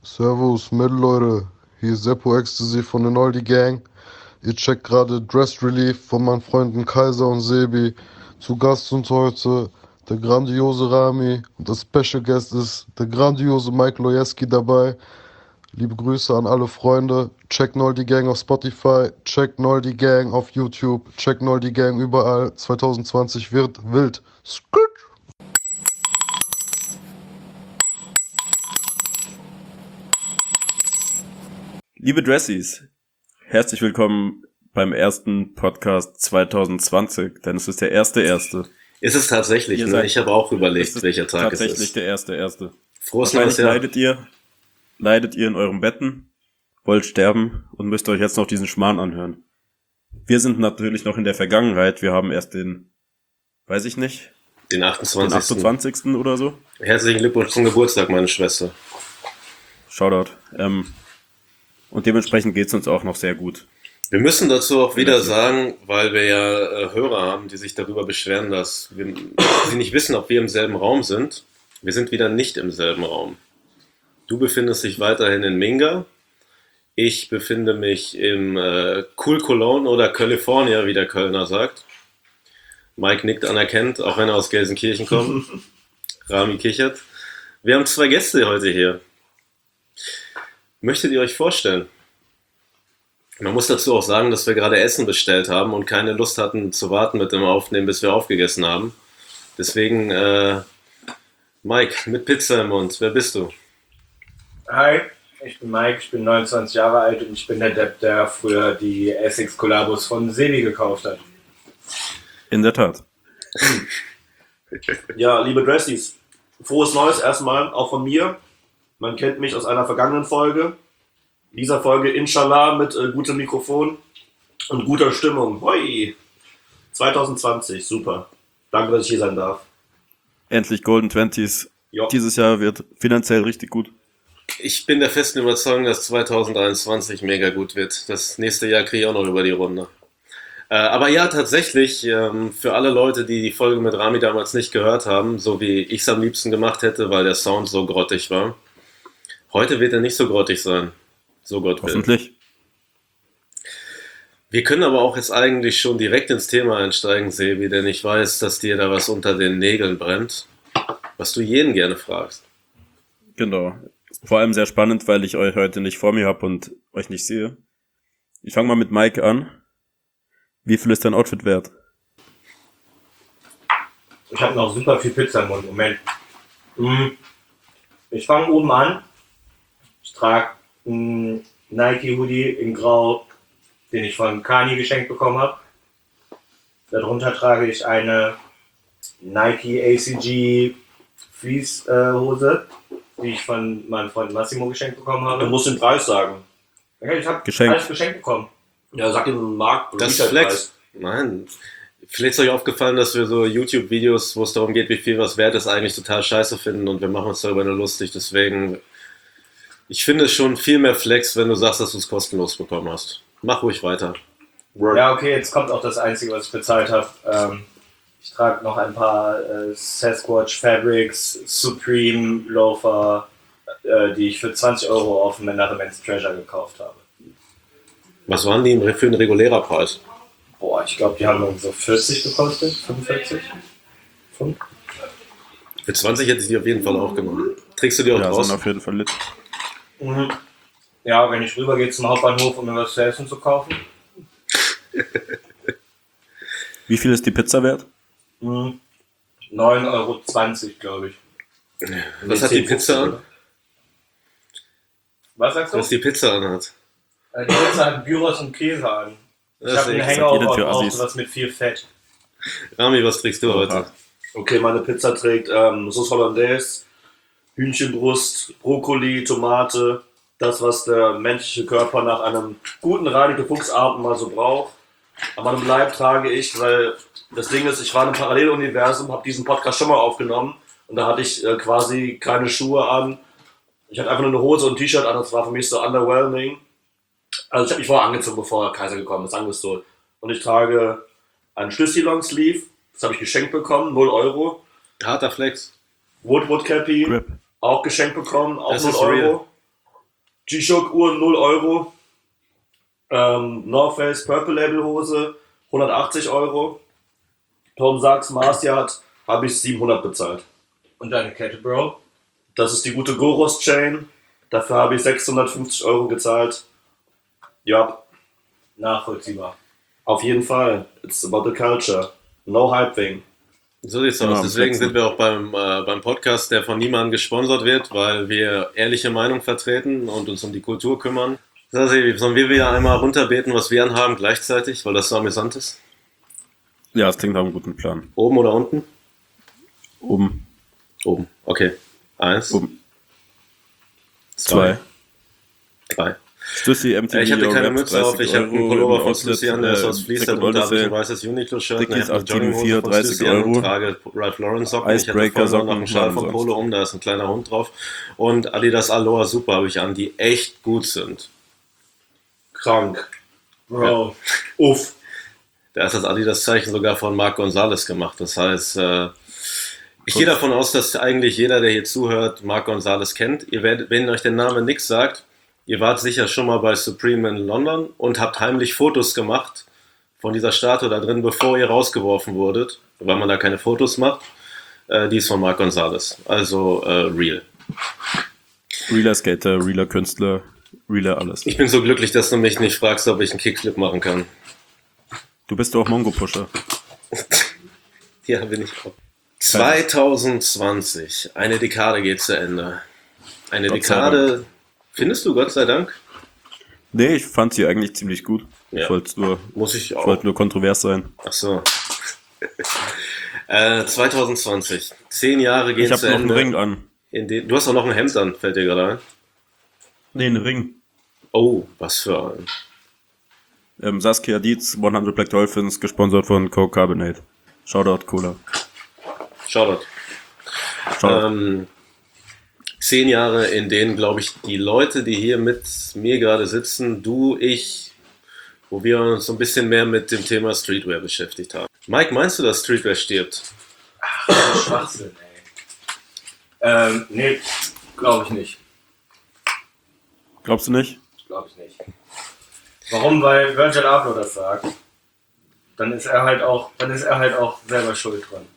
Servus, Metal Leute, hier ist Seppo Ecstasy von der Noldi Gang. Ihr checkt gerade Dress Relief von meinen Freunden Kaiser und Sebi. Zu Gast uns heute der grandiose Rami und das Special Guest ist der grandiose Mike Lojeski dabei. Liebe Grüße an alle Freunde. Checkt Noldi Gang auf Spotify, checkt Noldi Gang auf YouTube, checkt Noldi Gang überall. 2020 wird wild. Skrt. Liebe Dressies, herzlich willkommen beim ersten Podcast 2020, denn es ist der erste. Ist es tatsächlich, ne? Ich habe auch überlegt, welcher Tag es ist. Tatsächlich der erste. Frohes neues Jahr. Leidet ihr in euren Betten, wollt sterben und müsst euch jetzt noch diesen Schmarrn anhören. Wir sind natürlich noch in der Vergangenheit, wir haben erst den 28. Oder so. Herzlichen Glückwunsch zum Geburtstag, meine Schwester. Shoutout. Und dementsprechend geht's uns auch noch sehr gut. Wir müssen dazu auch wieder sagen, weil wir ja Hörer haben, die sich darüber beschweren, dass sie nicht wissen, ob wir im selben Raum sind. Wir sind wieder nicht im selben Raum. Du befindest dich weiterhin in Minga. Ich befinde mich im Cool Cologne oder California, wie der Kölner sagt. Mike nickt anerkennt, auch wenn er aus Gelsenkirchen kommt. Rami kichert. Wir haben 2 Gäste heute hier. Möchtet ihr euch vorstellen? Man muss dazu auch sagen, dass wir gerade Essen bestellt haben und keine Lust hatten zu warten mit dem Aufnehmen, bis wir aufgegessen haben. Deswegen, Mike, mit Pizza im Mund, wer bist du? Hi, ich bin Mike, ich bin 29 Jahre alt und ich bin der Depp, der früher die Essex Collabos von Sebi gekauft hat. In der Tat. Ja, liebe Dressies, frohes Neues erstmal, auch von mir. Man kennt mich aus einer vergangenen Folge. In dieser Folge Inshallah mit gutem Mikrofon und guter Stimmung. Hoi! 2020, super. Danke, dass ich hier sein darf. Endlich Golden Twenties. Jo. Dieses Jahr wird finanziell richtig gut. Ich bin der festen Überzeugung, dass 2023 mega gut wird. Das nächste Jahr kriege ich auch noch über die Runde. Aber ja, tatsächlich, für alle Leute, die die Folge mit Rami damals nicht gehört haben, so wie ich es am liebsten gemacht hätte, weil der Sound so grottig war. Heute wird er nicht so grottig sein. So Gott will. Hoffentlich. Wir können aber auch jetzt eigentlich schon direkt ins Thema einsteigen, Sebi, denn ich weiß, dass dir da was unter den Nägeln brennt, was du jeden gerne fragst. Genau. Vor allem sehr spannend, weil ich euch heute nicht vor mir habe und euch nicht sehe. Ich fange mal mit Mike an. Wie viel ist dein Outfit wert? Ich habe noch super viel Pizza im Mund. Moment. Ich fange oben an. Ich trage einen Nike-Hoodie in Grau, den ich von Kani geschenkt bekommen habe. Darunter trage ich eine Nike ACG Fleece-Hose, die ich von meinem Freund Massimo geschenkt bekommen habe. Du musst den Preis sagen. Okay, ich habe Geschenkt. alles geschenkt bekommen. Ja, sag den Markt. Das Flex. Nein. Vielleicht ist euch aufgefallen, dass wir so YouTube-Videos, wo es darum geht, wie viel was wert ist, eigentlich total scheiße finden und wir machen uns darüber nur lustig. Deswegen, ich finde es schon viel mehr Flex, wenn du sagst, dass du es kostenlos bekommen hast. Mach ruhig weiter. Ja, okay, jetzt kommt auch das Einzige, was ich bezahlt habe. Ich trage noch ein paar Sasquatch Fabrics, Supreme Loafer, die ich für 20 Euro auf dem Another Man's Treasure gekauft habe. Was waren die für ein regulärer Preis? Boah, ich glaube, die haben irgendwie so 40 gekostet, 45. Für 20 hätte ich die auf jeden Fall auch genommen. Trägst du die auch Ja, raus? sind auf jeden Fall lit. Ja, wenn ich rübergehe zum Hauptbahnhof, um mir was zu essen zu kaufen. Wie viel ist die Pizza wert? 9,20 Euro, glaube ich. Was hat die Pizza an? Was sagst du? Was die Pizza anhat? Die Pizza hat Gyros und Käse an. Ich Das habe ist einen echt- Hangover jeder für auf Assis. was mit viel Fett. Rami, was trägst du heute? Okay, meine Pizza trägt Sauce Hollandaise, Hühnchenbrust, Brokkoli, Tomate. Das, was der menschliche Körper nach einem guten Reinigungsabend mal so braucht. An meinem Leib trage ich, weil das Ding ist, ich war in einem Paralleluniversum, habe diesen Podcast schon mal aufgenommen und da hatte ich quasi keine Schuhe an. Ich hatte einfach nur eine Hose und ein T-Shirt an, das war für mich so underwhelming. Also ich habe mich vorher angezogen, bevor Kaiser gekommen ist, sagen wir es so. Und ich trage einen Schlüssi Long Sleeve, das habe ich geschenkt bekommen, 0 Euro. Harter Flex. Woodwood Cappy, Grip. auch geschenkt bekommen, auch Das 0 ist real. Euro. G-Shock Uhren 0 Euro. North Face Purple Label Hose 180 Euro. Tom Sachs Mars Yard habe ich 700 bezahlt. Und deine Kette, Bro? Das ist die gute Goros Chain. Dafür habe ich 650 Euro gezahlt. Ja, Nachvollziehbar. auf jeden Fall. It's about the culture. No hype thing. So sieht's Genau, aus. Deswegen flexen. sind wir auch beim Podcast, der von niemandem gesponsert wird, weil wir ehrliche Meinung vertreten und uns um die Kultur kümmern. Sasi, sollen wir wieder einmal runterbeten, was wir anhaben gleichzeitig, weil das so amüsant ist? Ja, es klingt nach einem guten Plan. Oben oder unten? Oben, Oben. Okay. 1, oben. 2. 3. Stussy, MTV, Ich hatte keine Rap, Mütze auf, 30 ich habe einen Euro, Pullover im von Outlet, Stussy an, der ist aus Fleece, Second darunter habe ich ein Odyssey, weißes Uniqlo-Shirt, Dickies eine Jogginghose 874, von 30 Stussy an und Euro. trage Ralph Lauren Socken. Ich hatte Icebreaker vorhin noch Socken, einen Schal von umsonst. Polo um, da ist ein kleiner Hund drauf. Und Adidas Aloha Super habe ich an, die echt gut sind. Krank. Bro. Uff. Da ist das Adidas-Zeichen sogar von Marc Gonzalez gemacht. Das heißt, ich gehe davon aus, dass eigentlich jeder, der hier zuhört, Marc Gonzalez kennt. Ihr werdet, wenn euch der Name nichts sagt, ihr wart sicher schon mal bei Supreme in London und habt heimlich Fotos gemacht von dieser Statue da drin, bevor ihr rausgeworfen wurdet, weil man da keine Fotos macht. Die ist von Marc Gonzalez. Also real. Realer Skater, realer Künstler, realer alles. Ich bin so glücklich, dass du mich nicht fragst, ob ich einen Kickflip machen kann. Du bist doch Mongo-Pusher. Ja, bin ich auch. 2020. Eine Dekade geht zu Ende. Eine Gott sei Dekade, findest du, Gott sei Dank? Nee, ich fand sie eigentlich ziemlich gut. Ja. Ich wollte nur, Muss ich ich auch. wollte nur kontrovers sein. Ach so. 2020. 10 Jahre gehen Ich habe zu noch einen Ende. Ring an. Du hast auch noch ein Hemd an, fällt dir gerade ein. Nee, einen Ring. Oh, was für ein. Saskia Dietz, 100 Black Dolphins, gesponsert von Coke Carbonate. Shoutout Cola. Shoutout. Shoutout. 10 Jahre, in denen, glaube ich, die Leute, die hier mit mir gerade sitzen, du, ich, wo wir uns so ein bisschen mehr mit dem Thema Streetwear beschäftigt haben. Mike, meinst du, dass Streetwear stirbt? Schwachsinn, ey. Nee, glaube ich nicht. Glaubst du nicht? Glaube ich nicht. Warum? Weil Virgil Abloh das sagt. Dann ist er halt auch selber schuld dran.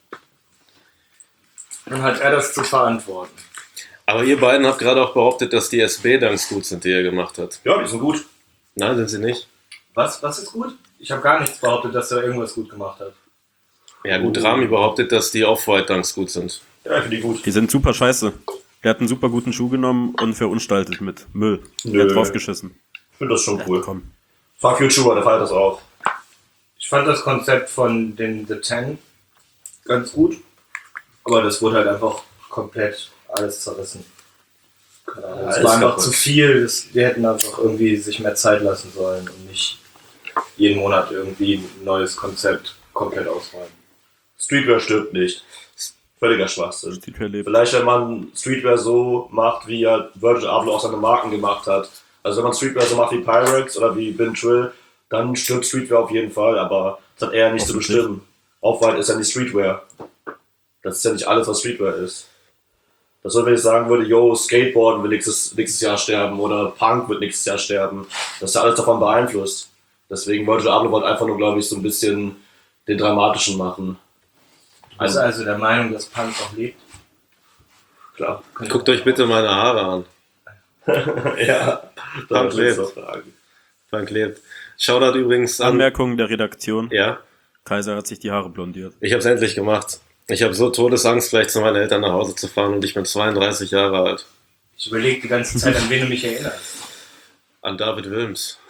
Dann hat er das zu verantworten. Aber ihr beiden habt gerade auch behauptet, dass die SB-Dunks gut sind, die ihr gemacht habt. Ja, die sind gut. Nein, sind sie nicht. Was ist gut? Ich habe gar nichts behauptet, dass er irgendwas gut gemacht hat. Ja gut, Rami behauptet, dass die Off-White-Dunks gut sind. Ja, ich finde die gut. Die sind super scheiße. Der hat einen super guten Schuh genommen und verunstaltet mit Müll. Der Nö. hat draufgeschissen. Ich finde das schon cool. Komm. Fuck you, Chuba, der feiert das auch. Ich fand das Konzept von den The Ten ganz gut, aber das wurde halt einfach komplett alles zerrissen. Keine Ahnung, Ja, es ist war einfach kaputt. zu viel, die hätten einfach irgendwie sich mehr Zeit lassen sollen und nicht jeden Monat irgendwie ein neues Konzept komplett ausräumen. Streetwear stirbt nicht. Völliger Schwachsinn. Streetwear lebt. Vielleicht, wenn man Streetwear so macht, wie ja Virgil Abloh auch seine Marken gemacht hat. Also wenn man Streetwear so macht wie Pyrex oder wie Ben Trill, dann stirbt Streetwear auf jeden Fall, aber das hat er nicht zu Hoffentlich. bestimmen. Off-White ist ja nicht Streetwear. Das ist ja nicht alles, was Streetwear ist. Das soll, wenn ich sagen würde, yo, Skateboarden wird nächstes Jahr sterben oder Punk wird nächstes Jahr sterben. Das ist ja alles davon beeinflusst. Deswegen Virgil Abloh wollte einfach nur, glaube ich, so ein bisschen den dramatischen machen. Bist du also der Meinung, dass Punk auch lebt? Klar. Guckt euch bitte meine Haare an. Ja, Punk lebt. Fragen. Frank lebt. Shoutout übrigens an... Anmerkung der Redaktion. Ja, Kaiser hat sich die Haare blondiert. ich habe es endlich gemacht. Ich habe so Todesangst, gleich zu meinen Eltern nach Hause zu fahren und ich bin 32 Jahre alt. Ich überlege die ganze Zeit, an wen du mich erinnerst. An David Wilms.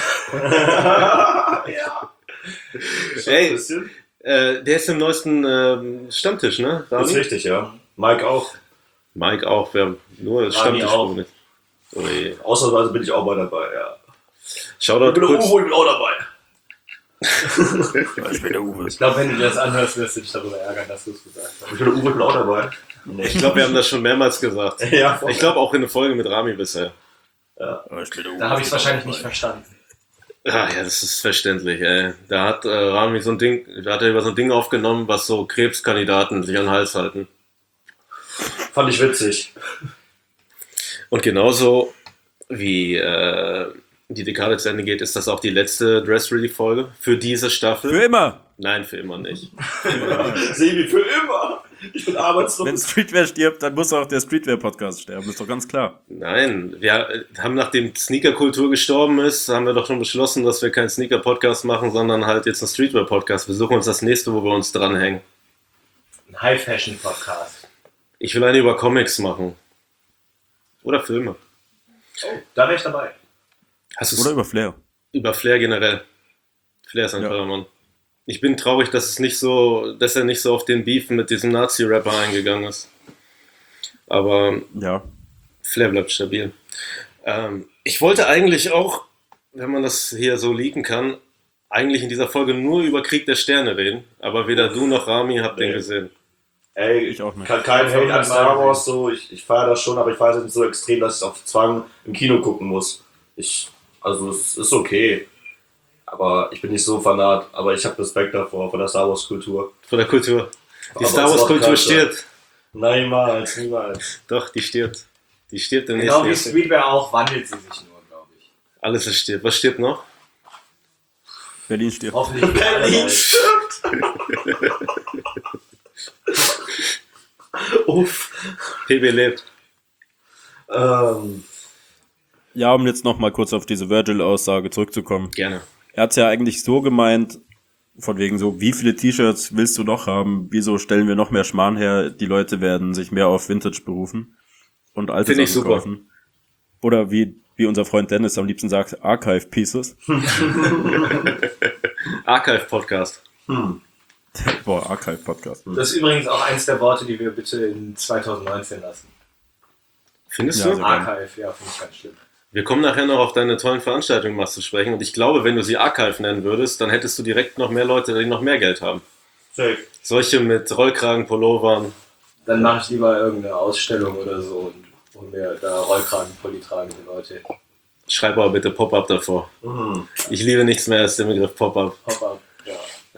Ja. Ey, der ist im neuesten Stammtisch, ne? Das ist Rami? richtig, ja. Mike auch. Mike auch, wir haben nur Stammtisch. auch. Ui. Ausnahmsweise bin ich auch mal dabei, ja. Shoutout kurz. ich bin auch dabei. Ich bin der Uwe. Ich glaube, wenn du dir das anhörst, wirst du dich darüber ärgern, dass du es gesagt hast. Ich bin der Uwe, ich bin auch dabei. Nee. Ich glaube, wir haben das schon mehrmals gesagt. Ja, voll. Ich glaube auch in der Folge mit Rami bisher. Ich bin der Uwe. Da habe ich es wahrscheinlich nicht verstanden. Ah, ja, das ist verständlich, ey. Da hat Rami so ein Ding, da hat er über so ein Ding aufgenommen, was so Krebskandidaten sich an den Hals halten. Fand ich witzig. Und genauso wie die Dekade zu Ende geht, ist das auch die letzte Dress-Relief-Folge für diese Staffel? Für immer! Nein, für immer nicht. Sebi, für immer. Ich bin arbeitslos. Wenn Streetwear stirbt, dann muss auch der Streetwear-Podcast sterben, ist doch ganz klar. Nein, wir haben, nachdem Sneaker-Kultur gestorben ist, haben wir doch schon beschlossen, dass wir keinen Sneaker-Podcast machen, sondern halt jetzt einen Streetwear-Podcast. Wir suchen uns das nächste, wo wir uns dranhängen. Ein High-Fashion-Podcast. Ich will eine über Comics machen. Oder Filme. Oh, da wäre ich dabei. Hast du Oder es über Flair. über Flair generell? Flair ist ein Ja. toller Mann. Ich bin traurig, dass er nicht so auf den Beef mit diesem Nazi-Rapper eingegangen ist. Aber Ja. Flair bleibt stabil. Ich wollte eigentlich auch, wenn man das hier so leaken kann, eigentlich in dieser Folge nur über Krieg der Sterne reden. Aber weder du noch Rami habt den Nee. gesehen. Ey, Ich auch nicht. Kein Hate an Star Wars, so. Ich feiere das schon, aber ich feiere es nicht so extrem, dass ich es auf Zwang im Kino gucken muss. Also es ist okay. Aber ich bin nicht so fanat. Aber ich habe Respekt davor, von der Star Wars Kultur. Von der Kultur. Die Aber Star es Wars macht Kultur Culture. stirbt. Niemals, niemals. Doch, die stirbt. Die stirbt im Genau nächsten wie Jahr. Streetwear auch, wandelt sie sich nur, glaube ich. Alles ist stirbt. Was stirbt noch? Berlin stirbt. Hoffentlich. Berlin stirbt! Uff. PB lebt. Ja, um jetzt nochmal kurz auf diese Virgil-Aussage zurückzukommen. Gerne. Er hat's ja eigentlich so gemeint, von wegen so, wie viele T-Shirts willst du noch haben? Wieso stellen wir noch mehr Schmarrn her? Die Leute werden sich mehr auf Vintage berufen und alte Finde ich Sachen super. kaufen. Oder wie unser Freund Dennis am liebsten sagt, Archive Pieces. Archive-Podcast. Boah, Archive Podcast. Das ist übrigens auch eins der Worte, die wir bitte in 2019 lassen. Findest Ja, du? sehr Archive, ja, finde ich ganz schlimm. Wir kommen nachher noch auf deine tollen Veranstaltungen mal zu sprechen. Und ich glaube, wenn du sie Archive nennen würdest, dann hättest du direkt noch mehr Leute, die noch mehr Geld haben. Safe. Solche mit Rollkragen, Pullovern. Dann mache ich lieber irgendeine Ausstellung oder so und hol mir da Rollkragenpulli tragende Leute. Schreib aber bitte Pop-Up davor. Mhm. Ich liebe nichts mehr als den Begriff Pop-Up. Pop-up, ja.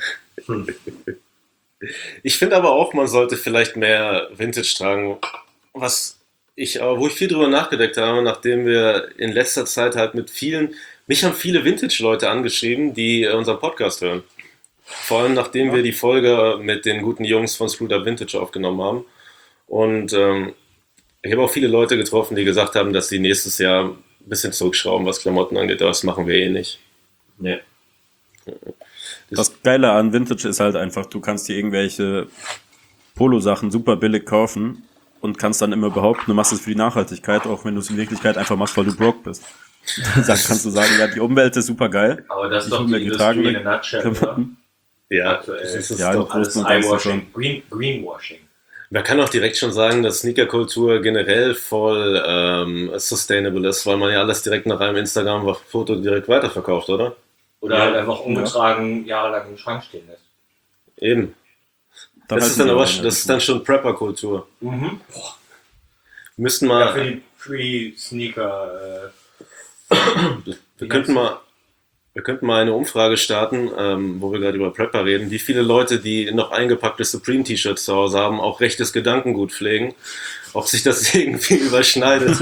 Ich finde aber auch, man sollte vielleicht mehr Vintage tragen. Wo ich viel drüber nachgedacht habe, nachdem wir in letzter Zeit halt mich haben viele Vintage-Leute angeschrieben, die unseren Podcast hören. Vor allem nachdem wir die Folge mit den guten Jungs von Screwed Up Vintage aufgenommen haben. Und ich habe auch viele Leute getroffen, die gesagt haben, dass sie nächstes Jahr ein bisschen zurückschrauben, was Klamotten angeht. Das machen wir eh nicht. Nee. Das Geile an Vintage ist halt einfach, du kannst dir irgendwelche Polo-Sachen super billig kaufen und kannst dann immer behaupten, du machst es für die Nachhaltigkeit, auch wenn du es in Wirklichkeit einfach machst, weil du broke bist. Dann kannst du sagen, ja, die Umwelt ist super geil. Aber das ist Ich doch hol die mir Industrie getragene in a nutshell, oder? Klamotten. Ja, Aktuell. das ist Ja, doch, im Alles Großen und Ganzen Eyewashing, Greenwashing. man kann auch direkt schon sagen, dass Sneakerkultur generell voll sustainable ist, weil man ja alles direkt nach einem Instagram-Foto direkt weiterverkauft, oder? Oder Ja. halt einfach ungetragen jahrelang im Schrank stehen lässt. Eben. Dann Das halten ist dann wir aber, eine das ist dann schon Prepper-Kultur. Mhm. Müssten Ja, für mal, die Pre-Sneaker. wir könnten mal eine Umfrage starten, wo wir gerade über Prepper reden, wie viele Leute, die noch eingepackte Supreme-T-Shirts zu Hause haben, auch rechtes Gedankengut pflegen, ob sich das irgendwie überschneidet.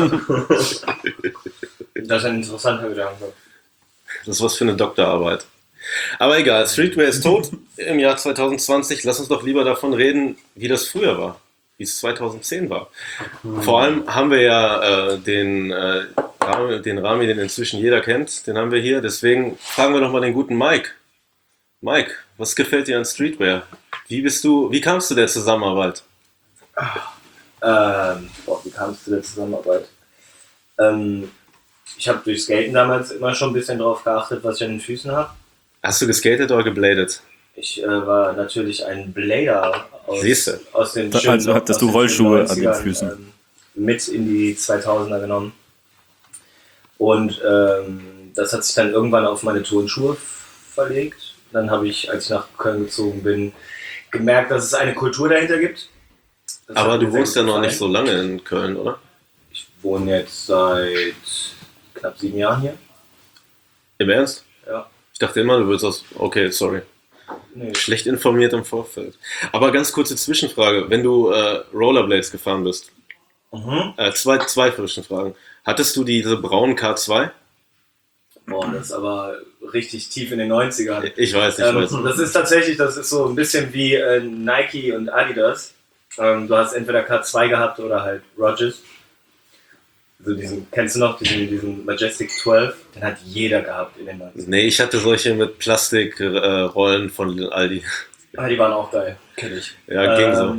Das ist ein interessanter Gedanke. Das ist was für eine Doktorarbeit. Aber egal, Streetwear ist tot im Jahr 2020. Lass uns doch lieber davon reden, wie das früher war, wie es 2010 war. Vor allem haben wir ja den Rami, den inzwischen jeder kennt, den haben wir hier. Deswegen fragen wir doch mal den guten Mike. Mike, was gefällt dir an Streetwear? Wie kamst du der Zusammenarbeit? Wie kamst du der Zusammenarbeit? Ich habe durch Skaten damals immer schon ein bisschen drauf geachtet, was ich an den Füßen habe. Hast du geskatet oder gebladet? Ich war natürlich ein Blader Siehste. aus den Also schönen hattest aus du den Rollschuhe schönen an den 90ern, Füßen? Mit in die 2000er genommen. Und das hat sich dann irgendwann auf meine Turnschuhe verlegt. Dann habe ich, als ich nach Köln gezogen bin, gemerkt, dass es eine Kultur dahinter gibt. Das Aber hat du mir sehr wohnst ja gut noch nicht gefallen. so lange in Köln, oder? Ich wohne jetzt seit knapp 7 Jahren hier. Im Ernst? Ja. Ich dachte immer, du würdest das... Okay, sorry. Nee. Schlecht informiert im Vorfeld. Aber ganz kurze Zwischenfrage. Wenn du Rollerblades gefahren bist, Zwei Zwischenfragen. Hattest du diese braunen K2? Boah, das ist aber richtig tief in den 90ern. Ich weiß. Das ist tatsächlich, das ist so ein bisschen wie Nike und Adidas. Du hast entweder K2 gehabt oder halt Rogers. Also kennst du noch diesen Majestic 12? Den hat jeder gehabt in den 90ern. Nee, ich hatte solche mit Plastikrollen von Aldi. Ah, die waren auch geil, kenn ich. Ja, ging so.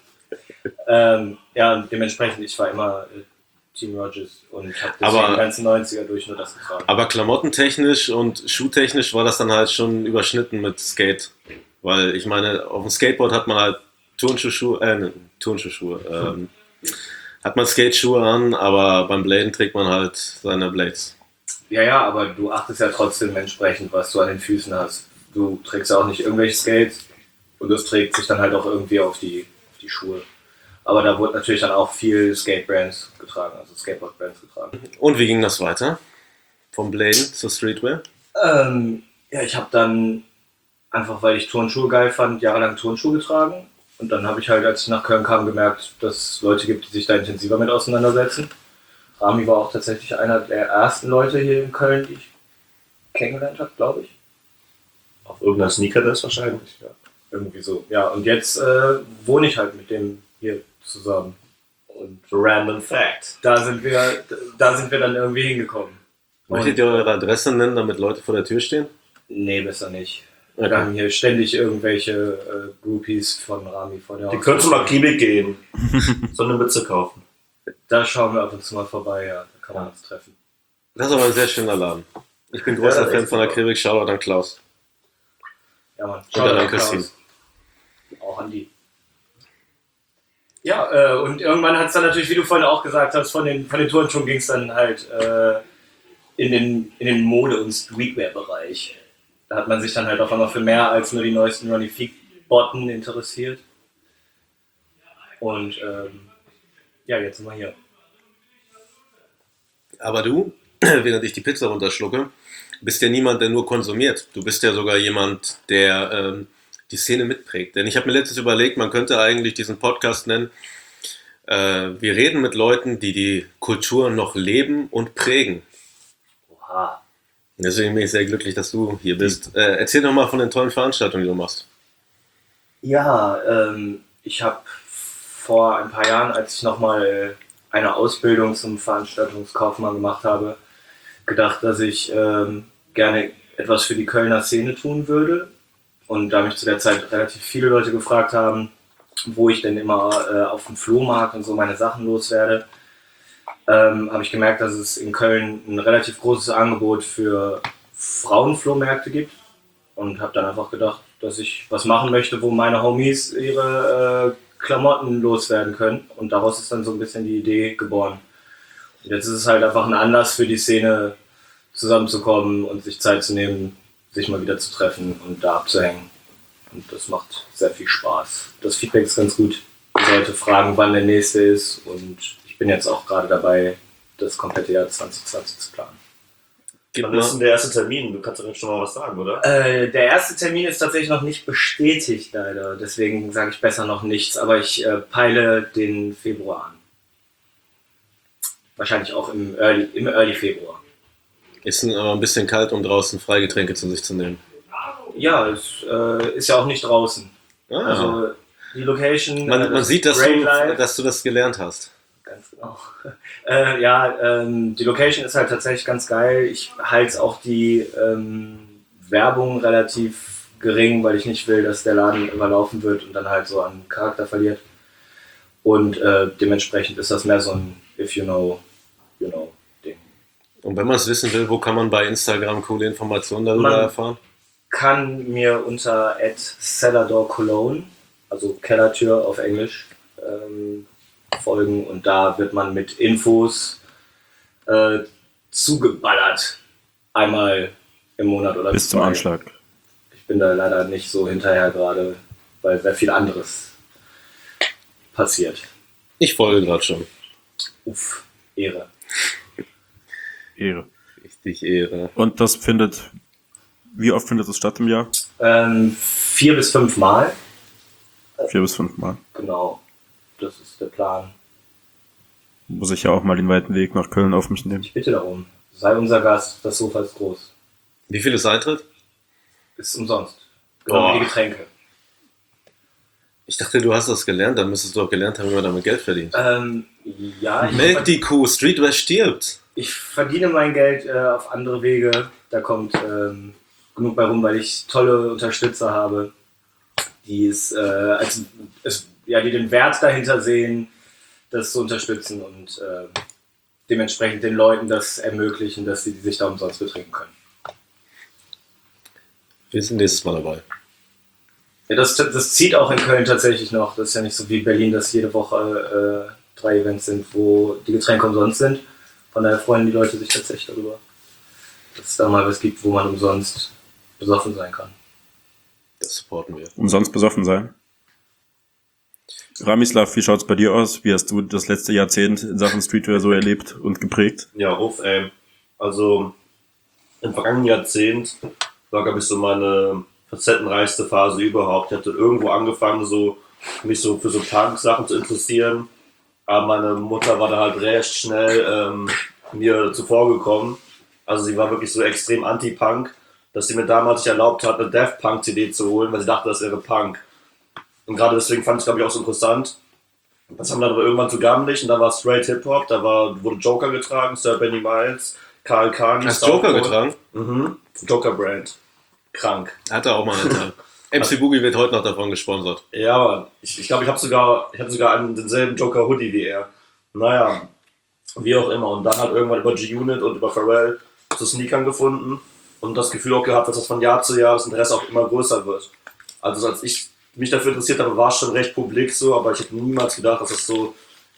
Ja, und dementsprechend, ich war immer Team Rogers und habe Aber- die ganzen 90er durch nur das getragen. Aber klamottentechnisch und schuhtechnisch war das dann halt schon überschnitten mit Skate. Weil ich meine, auf dem Skateboard hat man halt Turnschuhe, hat man Skateschuhe an, aber beim Bladen trägt man halt seine Blades. Ja, aber du achtest ja trotzdem entsprechend, was du an den Füßen hast. Du trägst ja auch nicht irgendwelche Skates und das trägt sich dann halt auch irgendwie auf die Schuhe. Aber da wurde natürlich dann auch viel Skate-Brands getragen, also Skateboard-Brands getragen. Und wie ging das weiter? Vom Bladen zur Streetwear? Ja, ich habe dann einfach, weil ich Turnschuhe geil fand, jahrelang Turnschuhe getragen. Und dann habe ich halt, als ich nach Köln kam, gemerkt, dass es Leute gibt, die sich da intensiver mit auseinandersetzen. Rami war auch tatsächlich einer der ersten Leute hier in Köln, die ich kennengelernt habe, glaube ich. Auf irgendeiner Sneaker das wahrscheinlich. Ja, irgendwie so. Ja, und jetzt wohne ich halt mit dem hier zusammen. Und Random Fact. da sind wir dann irgendwie hingekommen. Möchtet ihr eure Adresse nennen, damit Leute vor der Tür stehen? Nee, besser nicht. Okay. Wir haben hier ständig irgendwelche Groupies von Rami vor der Die Haustür. können zum Akribik gehen. So eine Mütze kaufen. Da schauen wir ab und zu mal vorbei, ja. Da kann man uns treffen. Das ist aber ein sehr schöner Laden. Ich bin großer Ja, das Fan ist von der super. Akribik. Shoutout an Klaus. Ja, Mann. Und dann an an Christine. Auch an die. Ja, und irgendwann hat es dann natürlich, wie du vorhin auch gesagt hast, von den Turnschuhen ging es dann halt in den Mode- und Streetwear-Bereich. Da hat man sich dann halt auf einmal für mehr als nur die neuesten Ronnie Feek-Botten interessiert. Und ja, jetzt sind wir hier. Aber du, während ich die Pizza runterschlucke, bist ja niemand, der nur konsumiert. Du bist ja sogar jemand, der die Szene mitprägt. Denn ich habe mir letztens überlegt, man könnte eigentlich diesen Podcast nennen, wir reden mit Leuten, die die Kultur noch leben und prägen. Oha. Deswegen bin ich sehr glücklich, dass du hier bist. Erzähl doch mal von den tollen Veranstaltungen, die du machst. Ja, ich habe vor ein paar Jahren, als ich nochmal eine Ausbildung zum Veranstaltungskaufmann gemacht habe, gedacht, dass ich gerne etwas für die Kölner Szene tun würde. Und da mich zu der Zeit relativ viele Leute gefragt haben, wo ich denn immer auf dem Flohmarkt und so meine Sachen loswerde, habe ich gemerkt, dass es in Köln ein relativ großes Angebot für Frauenflohmärkte gibt. Und habe dann einfach gedacht, dass ich was machen möchte, wo meine Homies ihre Klamotten loswerden können. Und daraus ist dann so ein bisschen die Idee geboren. Und jetzt ist es halt einfach ein Anlass für die Szene, zusammenzukommen und sich Zeit zu nehmen, sich mal wieder zu treffen und da abzuhängen. Und das macht sehr viel Spaß. Das Feedback ist ganz gut. Die Leute fragen, wann der nächste ist. Und ich bin jetzt auch gerade dabei, das komplette Jahr 2020 zu planen. Wann ist denn der erste Termin? Du kannst doch jetzt schon mal was sagen, oder? Der erste Termin ist tatsächlich noch nicht bestätigt, leider. Deswegen sage ich besser noch nichts. Aber ich peile den Februar an. Wahrscheinlich auch im Early Februar. Ist aber ein bisschen kalt, um draußen Freigetränke zu sich zu nehmen. Ja, es ist ja auch nicht draußen. Ah, Also die Location. man sieht, dass Great Life. dass du das gelernt hast. Ganz genau. Die Location ist halt tatsächlich ganz geil. Ich halte auch die Werbung relativ gering, weil ich nicht will, dass der Laden überlaufen wird und dann halt so an Charakter verliert. Und dementsprechend ist das mehr so ein If you know, you know Ding. Und wenn man es wissen will, wo kann man bei Instagram coole Informationen darüber Man- erfahren? Kann mir unter @cellardoorcologne, also Kellertür auf Englisch, folgen und da wird man mit Infos zugeballert. Einmal im Monat oder Bis zum zwei. Anschlag. Ich bin da leider nicht so hinterher gerade, weil sehr viel anderes passiert. Ich folge gerade schon. Uff, Ehre. Ehre. Richtig Ehre. Und wie oft findet es statt im Jahr? 4 bis 5 Mal, 4 bis 5 Mal. genau. Das ist der Plan. muss ich ja auch mal den weiten Weg nach Köln auf mich nehmen. Ich bitte darum. Sei unser Gast, das Sofa ist groß. Wie viel ist Eintritt? Ist umsonst. Genau wie die Getränke. Ich dachte, du hast das gelernt, dann müsstest du auch gelernt haben, wie man damit Geld verdient. Ja, Melk die Kuh, Streetwear stirbt. ich verdiene mein Geld auf andere Wege. Da kommt genug bei rum, weil ich tolle Unterstützer habe, die die den Wert dahinter sehen, das zu unterstützen und dementsprechend den Leuten das ermöglichen, dass sie sich da umsonst betrinken können. Wir sind nächstes Mal dabei. Ja, das zieht auch in Köln tatsächlich noch. Das ist ja nicht so wie Berlin, dass jede Woche 3 Events sind, wo die Getränke umsonst sind. Von daher freuen die Leute sich tatsächlich darüber, dass es da mal was gibt, wo man umsonst besoffen sein kann. Das supporten wir. Umsonst besoffen sein. Ramislav, wie schaut's bei dir aus? Wie hast du das letzte Jahrzehnt in Sachen Streetwear so erlebt und geprägt? Ja, also im vergangenen Jahrzehnt war, glaube ich, so meine facettenreichste Phase überhaupt. Ich hatte irgendwo angefangen, mich so für so Punk-Sachen zu interessieren. Aber meine Mutter war da halt recht schnell mir zuvorgekommen. Also sie war wirklich so extrem anti-Punk, dass sie mir damals nicht erlaubt hat, eine Daft Punk-CD zu holen, weil sie dachte, das wäre Punk. Und gerade deswegen fand ich es, glaube ich, auch so interessant. Das haben wir dann aber irgendwann zu gammelig und da war Straight Hip-Hop, wurde Joker getragen, Sir Benny Miles, Karl Kani. Hast du Joker getragen? Mhm. Joker-Brand. Krank. Hat er auch mal einen Tag. MC Boogie wird heute noch davon gesponsert. Ja, aber ich glaube, ich hatte sogar denselben Joker-Hoodie wie er. Naja, wie auch immer. Und dann halt irgendwann über G-Unit und über Pharrell zu Sneakern gefunden und das Gefühl auch gehabt, dass das von Jahr zu Jahr das Interesse auch immer größer wird. Also als ich mich dafür interessiert habe, war es schon recht publik so, aber ich hätte niemals gedacht, dass das so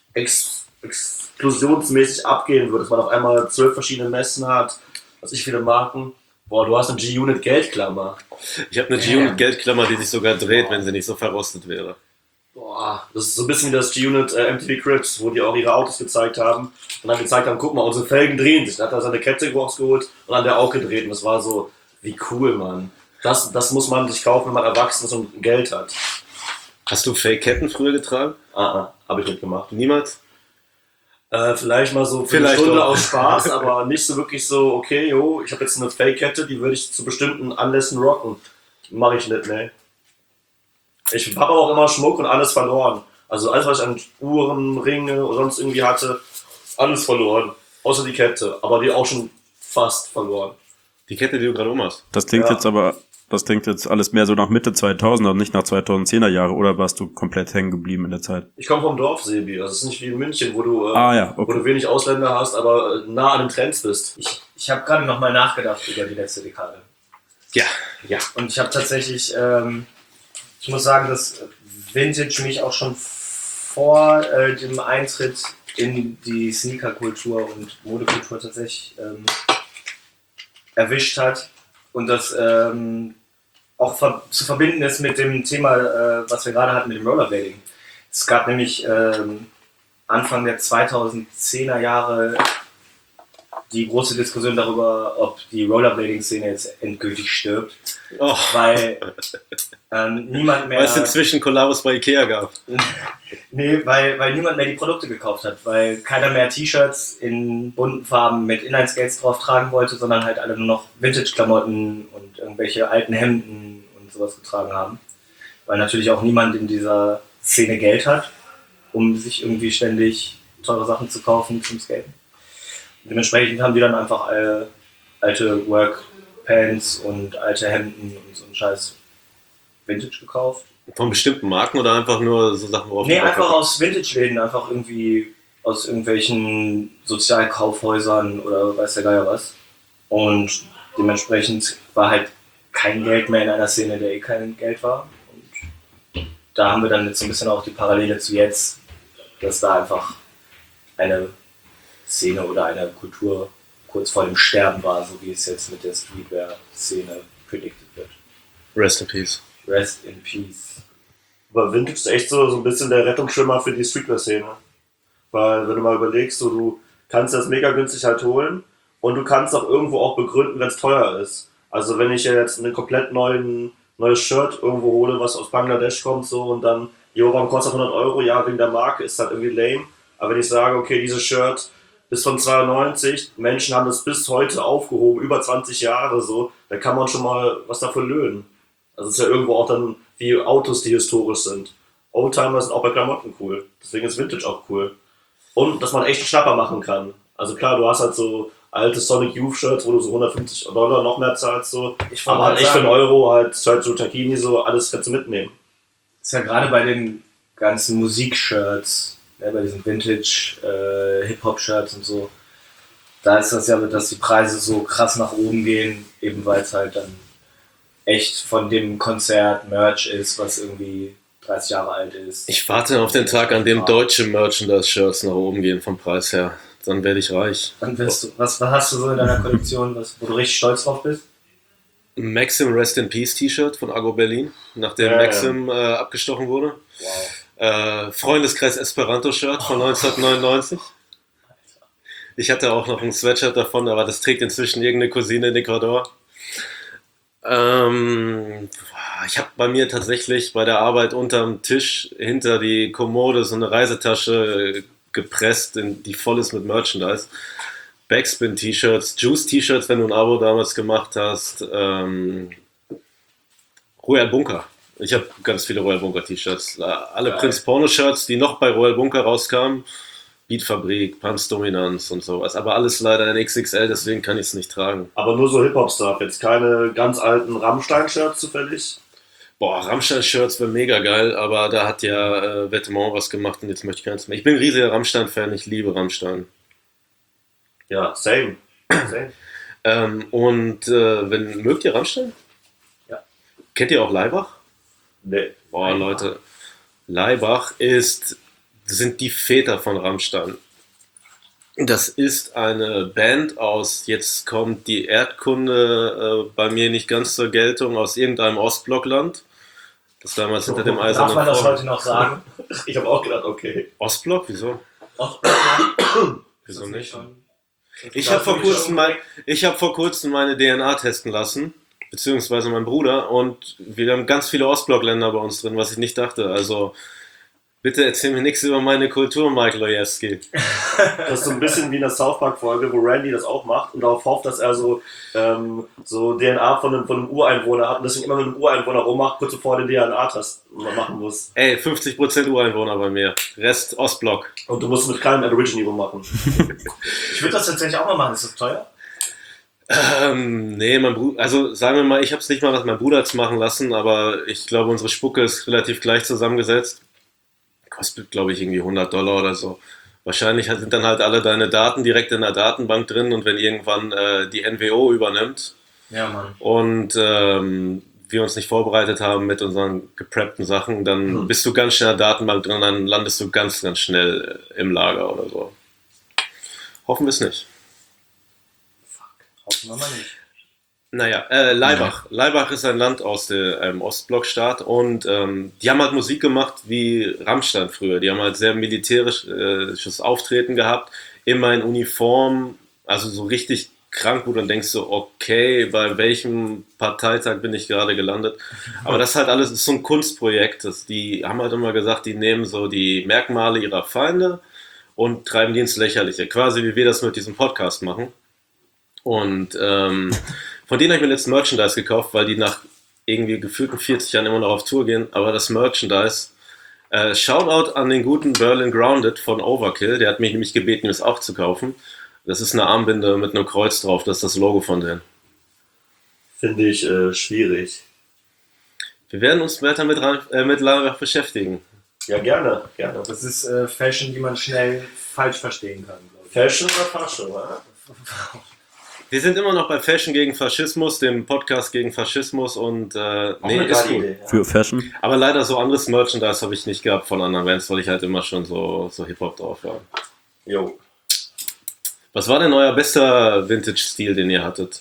explosionsmäßig abgehen würde, dass man auf einmal 12 verschiedene Messen hat, was ich viele Marken. Boah, du hast eine G-Unit Geldklammer. Ich habe eine G-Unit Geldklammer, die sich sogar dreht, wenn sie nicht so verrostet wäre. Boah, das ist so ein bisschen wie das G-Unit MTV Cribs, wo die auch ihre Autos gezeigt haben und dann gezeigt haben, guck mal, unsere Felgen drehen sich. Dann hat er seine Kette rausgeholt und dann der auch gedreht und das war so, wie cool, Mann. Das muss man sich kaufen, wenn man erwachsen ist und Geld hat. Hast du Fake-Ketten früher getragen? Habe ich nicht gemacht. Niemals? Vielleicht mal so für eine Stunde aus Spaß, aber nicht so wirklich so, okay, ich habe jetzt eine Fake-Kette, die würde ich zu bestimmten Anlässen rocken. Mache ich nicht, ne. Ich habe aber auch immer Schmuck und alles verloren. Also alles, was ich an Uhren, Ringe oder sonst irgendwie hatte, alles verloren. Außer die Kette, aber die auch schon fast verloren. Die Kette, die du gerade hast. Das klingt jetzt alles mehr so nach Mitte 2000er und nicht nach 2010er Jahre, oder warst du komplett hängen geblieben in der Zeit? Ich komme vom Dorf, Sebi. Also es ist nicht wie in München, wo du wenig Ausländer hast, aber nah an den Trends bist. Ich habe gerade nochmal nachgedacht über die letzte Dekade. Ja. Und ich habe tatsächlich, ich muss sagen, dass Vintage mich auch schon vor dem Eintritt in die Sneaker-Kultur und Modekultur tatsächlich erwischt hat. Und das auch zu verbinden ist mit dem Thema, was wir gerade hatten mit dem Rollerblading. Es gab nämlich Anfang der 2010er Jahre die große Diskussion darüber, ob die Rollerblading-Szene jetzt endgültig stirbt. Oh. Weil niemand mehr... Weil es inzwischen Kollabos bei Ikea gab. Nee, weil niemand mehr die Produkte gekauft hat. Weil keiner mehr T-Shirts in bunten Farben mit Inline-Skates drauf tragen wollte, sondern halt alle nur noch Vintage-Klamotten und irgendwelche alten Hemden und sowas getragen haben. Weil natürlich auch niemand in dieser Szene Geld hat, um sich irgendwie ständig teure Sachen zu kaufen zum Skaten. Dementsprechend haben die dann einfach alte Workpants und alte Hemden und so einen Scheiß Vintage gekauft. Von bestimmten Marken oder einfach nur so Sachen, worauf Nee, einfach aus Vintage-Läden, einfach irgendwie aus irgendwelchen Sozialkaufhäusern oder weiß der Geier was. Und dementsprechend war halt kein Geld mehr in einer Szene, in der kein Geld war. Und da haben wir dann jetzt so ein bisschen auch die Parallele zu jetzt, dass da einfach eine Szene oder eine Kultur kurz vor dem Sterben war, so wie es jetzt mit der Streetwear-Szene predicted wird. Rest in Peace. Rest in Peace. Aber Vintage ist echt so ein bisschen der Rettungsschwimmer für die Streetwear-Szene. Weil, wenn du mal überlegst, du kannst das mega günstig halt holen und du kannst auch irgendwo auch begründen, wenn es teuer ist. Also, wenn ich jetzt ein komplett neues Shirt irgendwo hole, was aus Bangladesch kommt, so und dann, warum kostet das 100 Euro? Ja, wegen der Marke, ist halt irgendwie lame. Aber wenn ich sage, okay, dieses Shirt ist von 92, Menschen haben das bis heute aufgehoben, über 20 Jahre so, da kann man schon mal was dafür lösen. Also es ist ja irgendwo auch dann wie Autos, die historisch sind. Oldtimer sind auch bei Klamotten cool. Deswegen ist Vintage auch cool. Und dass man echt einen Schnapper machen kann. Also klar, du hast halt so alte Sonic Youth Shirts, wo du so $150 noch mehr zahlst, so. Aber halt echt für einen Euro halt Sergio Tacchini, so alles kannst du mitnehmen. Ist ja gerade bei den ganzen Musikshirts, bei diesen Vintage Hip-Hop-Shirts und so, da ist das ja, dass die Preise so krass nach oben gehen, eben weil es halt dann echt von dem Konzert Merch ist, was irgendwie 30 Jahre alt ist. Ich warte auf den Tag, an dem deutsche Merchandise-Shirts nach oben gehen vom Preis her. Dann werde ich reich. Dann wirst du, was hast du so in deiner Kollektion, wo du richtig stolz drauf bist? Maxim Rest in Peace T-Shirt von Argo Berlin, nachdem Maxim abgestochen wurde. Wow. Freundeskreis Esperanto-Shirt von 1999. Ich hatte auch noch ein Sweatshirt davon, aber das trägt inzwischen irgendeine Cousine in Ecuador. Ich habe bei mir tatsächlich bei der Arbeit unterm Tisch hinter die Kommode so eine Reisetasche gepresst, die voll ist mit Merchandise. Backspin-T-Shirts, Juice-T-Shirts, wenn du ein Abo damals gemacht hast. Royal Bunker. Ich habe ganz viele Royal Bunker T-Shirts. Alle Geil. Prinz Porno-Shirts, die noch bei Royal Bunker rauskamen. Beatfabrik, Pumps Dominanz und sowas. Aber alles leider in XXL, deswegen kann ich es nicht tragen. Aber nur so Hip-Hop-Stuff, jetzt keine ganz alten Rammstein-Shirts zufällig. Boah, Rammstein-Shirts wäre mega geil, aber da hat ja Vetements was gemacht und jetzt möchte ich keins mehr. Ich bin ein riesiger Rammstein-Fan, ich liebe Rammstein. Ja, same. Mögt ihr Rammstein? Ja. Kennt ihr auch Laibach? Nee. Boah, Leute, Laibach sind die Väter von Rammstein. Das ist eine Band aus, jetzt kommt die Erdkunde bei mir nicht ganz zur Geltung, aus irgendeinem Ostblockland. Das damals hinter dem Eisernen Darf man das Vorhang. heute noch sagen? Ich habe auch gedacht, okay. Ostblock? Wieso? Wieso nicht? Ich Das habe vor, finde ich kurzem hab vor kurzem meine DNA testen lassen, beziehungsweise mein Bruder, und wir haben ganz viele Ostblockländer bei uns drin, was ich nicht dachte. Also bitte erzähl mir nichts über meine Kultur, Mike Lojewski. Das ist so ein bisschen wie in der South Park-Folge, wo Randy das auch macht und darauf hofft, dass er so DNA von einem Ureinwohner hat und deswegen immer mit einem Ureinwohner rummacht, kurz bevor er den DNA-Test machen muss. Ey, 50% Ureinwohner bei mir, Rest Ostblock. Und du musst mit keinem Aborigine rummachen. Ich würde das tatsächlich auch mal machen. Ist das teuer? Nee, mein Bruder, also sagen wir mal, ich habe es nicht mal mit meinem Bruder jetzt machen lassen, aber ich glaube, unsere Spucke ist relativ gleich zusammengesetzt. Kostet, glaube ich, irgendwie $100 oder so. Wahrscheinlich sind dann halt alle deine Daten direkt in der Datenbank drin und wenn irgendwann die NWO übernimmt Ja, Mann. und wir uns nicht vorbereitet haben mit unseren gepreppten Sachen, dann bist du ganz schnell in der Datenbank drin, dann landest du ganz, ganz schnell im Lager oder so. Hoffen wir es nicht. Hoffen wir mal nicht. Naja, Laibach. Laibach ist ein Land aus einem Ostblockstaat und die haben halt Musik gemacht wie Rammstein früher. Die haben halt sehr militärisches Auftreten gehabt, immer in Uniform, also so richtig krank, wo du dann denkst so, okay, bei welchem Parteitag bin ich gerade gelandet? Aber das ist halt alles, das ist so ein Kunstprojekt. Die haben halt immer gesagt, die nehmen so die Merkmale ihrer Feinde und treiben die ins Lächerliche. Quasi wie wir das mit diesem Podcast machen. Und von denen habe ich mir letzten Merchandise gekauft, weil die nach irgendwie gefühlten 40 Jahren immer noch auf Tour gehen. Aber das Merchandise, Shoutout an den guten Berlin Grounded von Overkill, der hat mich nämlich gebeten, das auch zu kaufen. Das ist eine Armbinde mit einem Kreuz drauf, das ist das Logo von denen. Finde ich schwierig. Wir werden uns weiter mit Laibach beschäftigen. Ja, gerne, gerne. Das ist Fashion, die man schnell falsch verstehen kann, glaube ich. Fashion oder Fashion, oder? Wir sind immer noch bei Fashion gegen Faschismus, dem Podcast gegen Faschismus und Auch nee, eine ist geile gut. Idee. Ja. Für Fashion. Aber leider so anderes Merchandise habe ich nicht gehabt von anderen Bands, weil ich halt immer schon so Hip-Hop drauf war. Jo. Was war denn euer bester Vintage-Stil, den ihr hattet?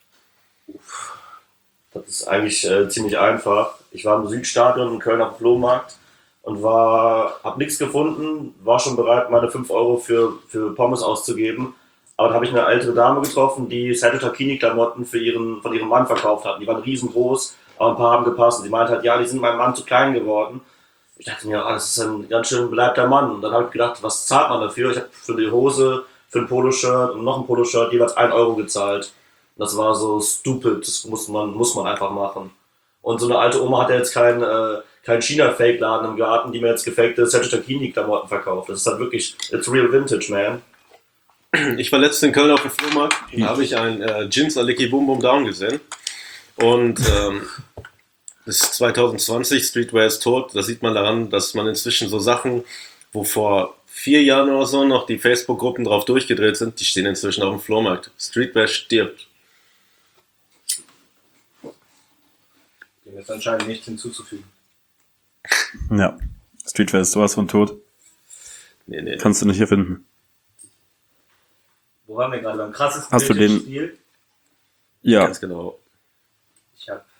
Das ist eigentlich ziemlich einfach. Ich war im Südstadion in Köln auf dem Flohmarkt und hab nichts gefunden, war schon bereit, meine 5 Euro für Pommes auszugeben. Aber da habe ich eine ältere Dame getroffen, die Sergio Tacchini-Klamotten von ihrem Mann verkauft hat. Die waren riesengroß, aber ein paar haben gepasst. Und sie meinte halt, ja, die sind meinem Mann zu klein geworden. Ich dachte mir, das ist ein ganz schön beleibter Mann. Und dann habe ich gedacht, was zahlt man dafür? Ich habe für die Hose, für ein Poloshirt und noch ein Poloshirt jeweils 1 Euro gezahlt. Und das war so stupid, das muss man einfach machen. Und so eine alte Oma hat ja jetzt kein China-Fake-Laden im Garten, die mir jetzt gefakte Sergio Tacchini-Klamotten verkauft. Das ist halt wirklich, it's real vintage, man. Ich war letztens in Köln auf dem Flohmarkt, da habe ich ein Jeans Aliki Boom Boom Down gesehen. Und das ist 2020, Streetwear ist tot. Das sieht man daran, dass man inzwischen so Sachen, wo vor 4 Jahren oder so noch die Facebook-Gruppen drauf durchgedreht sind, die stehen inzwischen auf dem Flohmarkt. Streetwear stirbt. Dem ist anscheinend nichts hinzuzufügen. Ja. Streetwear ist sowas von tot. Nee. Kannst du nicht hier finden. Wo waren wir gerade? Beim krassesten Hast du den- Stil? Ja. Ganz genau. Ich habe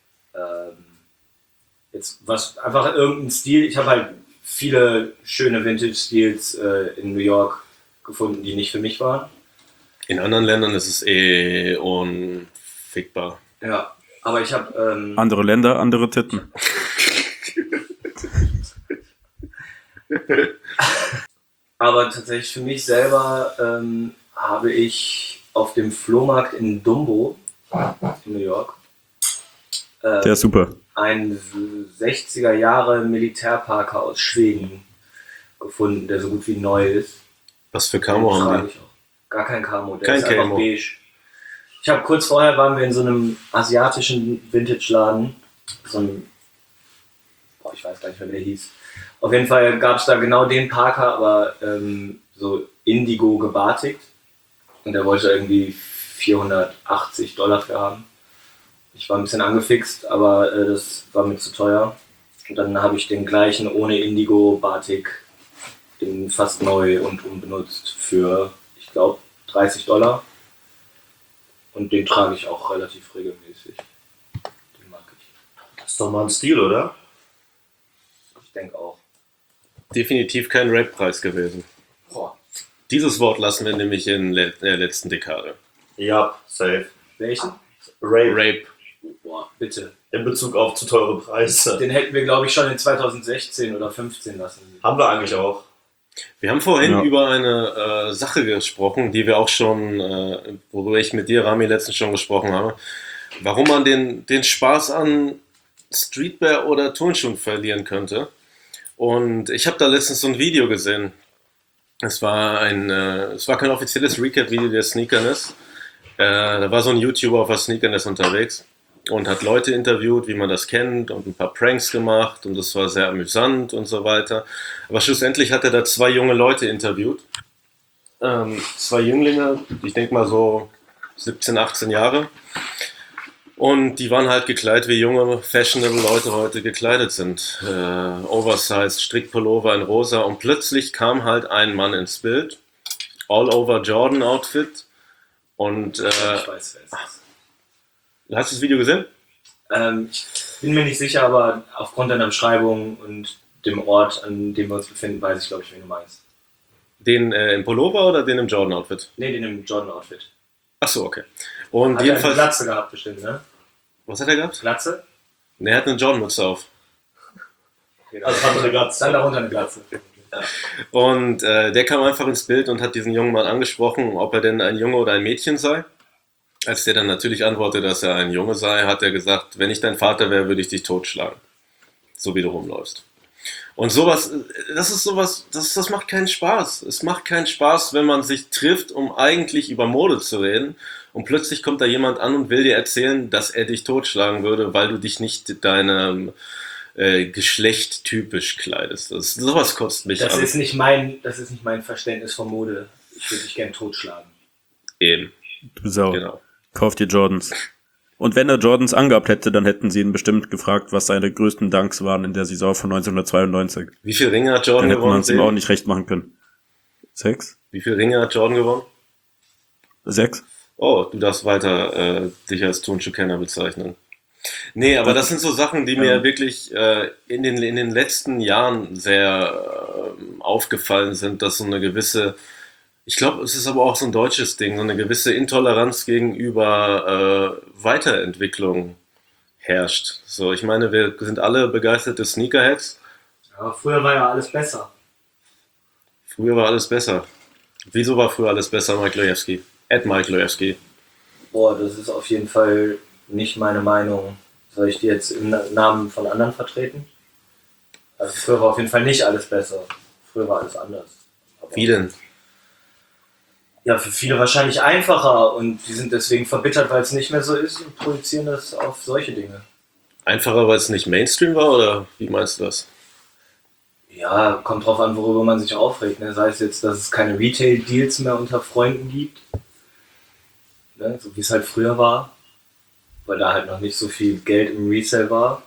jetzt was einfach irgendein Stil. Ich habe halt viele schöne Vintage-Stils in New York gefunden, die nicht für mich waren. In anderen Ländern ist es unfickbar. Ja, aber ich habe Andere Länder, andere Titten. aber tatsächlich für mich selber habe ich auf dem Flohmarkt in Dumbo in New York Der ist super. einen 60er Jahre Militärparker aus Schweden gefunden, der so gut wie neu ist. Was für Den Camo haben trage die? ich auch. Gar kein Camo, der Kein ist einfach Camo. beige. Ich habe kurz vorher waren wir in so einem asiatischen Vintage-Laden, so ein, ich weiß gar nicht mehr, wie der hieß. Auf jeden Fall gab es da genau den Parker, aber so indigo gebartigt. Und der wollte irgendwie $480 für haben. Ich war ein bisschen angefixt, aber das war mir zu teuer. Und dann habe ich den gleichen ohne Indigo Batik in fast neu und unbenutzt für, ich glaube, $30. Und den trage ich auch relativ regelmäßig. Den mag ich. Das ist doch mal ein Stil, oder? Ich denke auch. Definitiv kein Rape-Preis gewesen. Boah. Dieses Wort lassen wir nämlich in der letzten Dekade. Ja, safe. Welchen? Rape. Rape. Boah, bitte. In Bezug auf zu teure Preise. Den hätten wir, glaube ich, schon in 2016 oder 15 lassen. Haben wir eigentlich auch. Wir haben vorhin Ja. über eine Sache gesprochen, die wir auch schon, worüber ich mit dir, Rami, letztens schon gesprochen habe. Warum man den Spaß an Streetwear oder Turnschuhen verlieren könnte. Und ich habe da letztens so ein Video gesehen. Es war kein offizielles Recap-Video der Sneakerness. Da war so ein YouTuber auf der Sneakerness unterwegs und hat Leute interviewt, wie man das kennt, und ein paar Pranks gemacht, und das war sehr amüsant und so weiter. Aber schlussendlich hat er da 2 junge Leute interviewt. 2 Jünglinge, ich denke mal so 17, 18 Jahre. Und die waren halt gekleidet, wie junge, fashionable Leute heute gekleidet sind. Oversized, Strickpullover in rosa. Und plötzlich kam halt ein Mann ins Bild. All-over Jordan-Outfit. Und Ich weiß, wer es ist. hast du das Video gesehen? Ich bin mir nicht sicher, aber aufgrund deiner Beschreibung und dem Ort, an dem wir uns befinden, weiß ich, glaube ich, wen du meinst. Den im Pullover oder den im Jordan-Outfit? Ne, den im Jordan-Outfit. Achso, okay. Und Hat er eine jedenfalls. Glatze gehabt, bestimmt, ne? Was hat er gehabt? Glatze? Ne, er hat eine Jordan-Mütze auf. Okay, Also hat er eine Glatze. Dann darunter eine Glatze. Und der kam einfach ins Bild und hat diesen jungen Mann angesprochen, ob er denn ein Junge oder ein Mädchen sei. Als der dann natürlich antwortete, dass er ein Junge sei, hat er gesagt, wenn ich dein Vater wäre, würde ich dich totschlagen. So wie du rumläufst. Und sowas, das macht keinen Spaß. Es macht keinen Spaß, wenn man sich trifft, um eigentlich über Mode zu reden. Und plötzlich kommt da jemand an und will dir erzählen, dass er dich totschlagen würde, weil du dich nicht deinem Geschlecht typisch kleidest. Sowas kotzt mich Das an. ist nicht mein Verständnis von Mode. Ich würde dich gern totschlagen. Eben, Du Sau. genau. Kauf dir Jordans. Und wenn er Jordans angehabt hätte, dann hätten sie ihn bestimmt gefragt, was seine größten Dunks waren in der Saison von 1992. Wie viele Ringe hat Dann Jordan hätte man gewonnen? es ihm auch Sebi? nicht recht machen können. 6? Wie viele Ringe hat Jordan gewonnen? 6? Oh, du darfst weiter dich als Turnschuhkenner bezeichnen. Nee, aber das sind so Sachen, die mir wirklich in den letzten Jahren sehr aufgefallen sind, dass so eine gewisse, ich glaube, es ist aber auch so ein deutsches Ding, so eine gewisse Intoleranz gegenüber Weiterentwicklung herrscht. So, ich meine, wir sind alle begeisterte Sneakerheads, Ja, früher war ja alles besser. Früher war alles besser. Wieso war früher alles besser, Mike Lojewski? Mike Lojewski. Boah, das ist auf jeden Fall nicht meine Meinung. Soll ich die jetzt im Namen von anderen vertreten? Also früher war auf jeden Fall nicht alles besser. Früher war alles anders. Aber Wie denn? ja, für viele wahrscheinlich einfacher und die sind deswegen verbittert, weil es nicht mehr so ist und projizieren das auf solche Dinge. Einfacher, weil es nicht Mainstream war, oder wie meinst du das? Ja, kommt drauf an, worüber man sich aufregt. Ne? Sei es jetzt, dass es keine Retail-Deals mehr unter Freunden gibt, ne? So wie es halt früher war, weil da halt noch nicht so viel Geld im Resale war.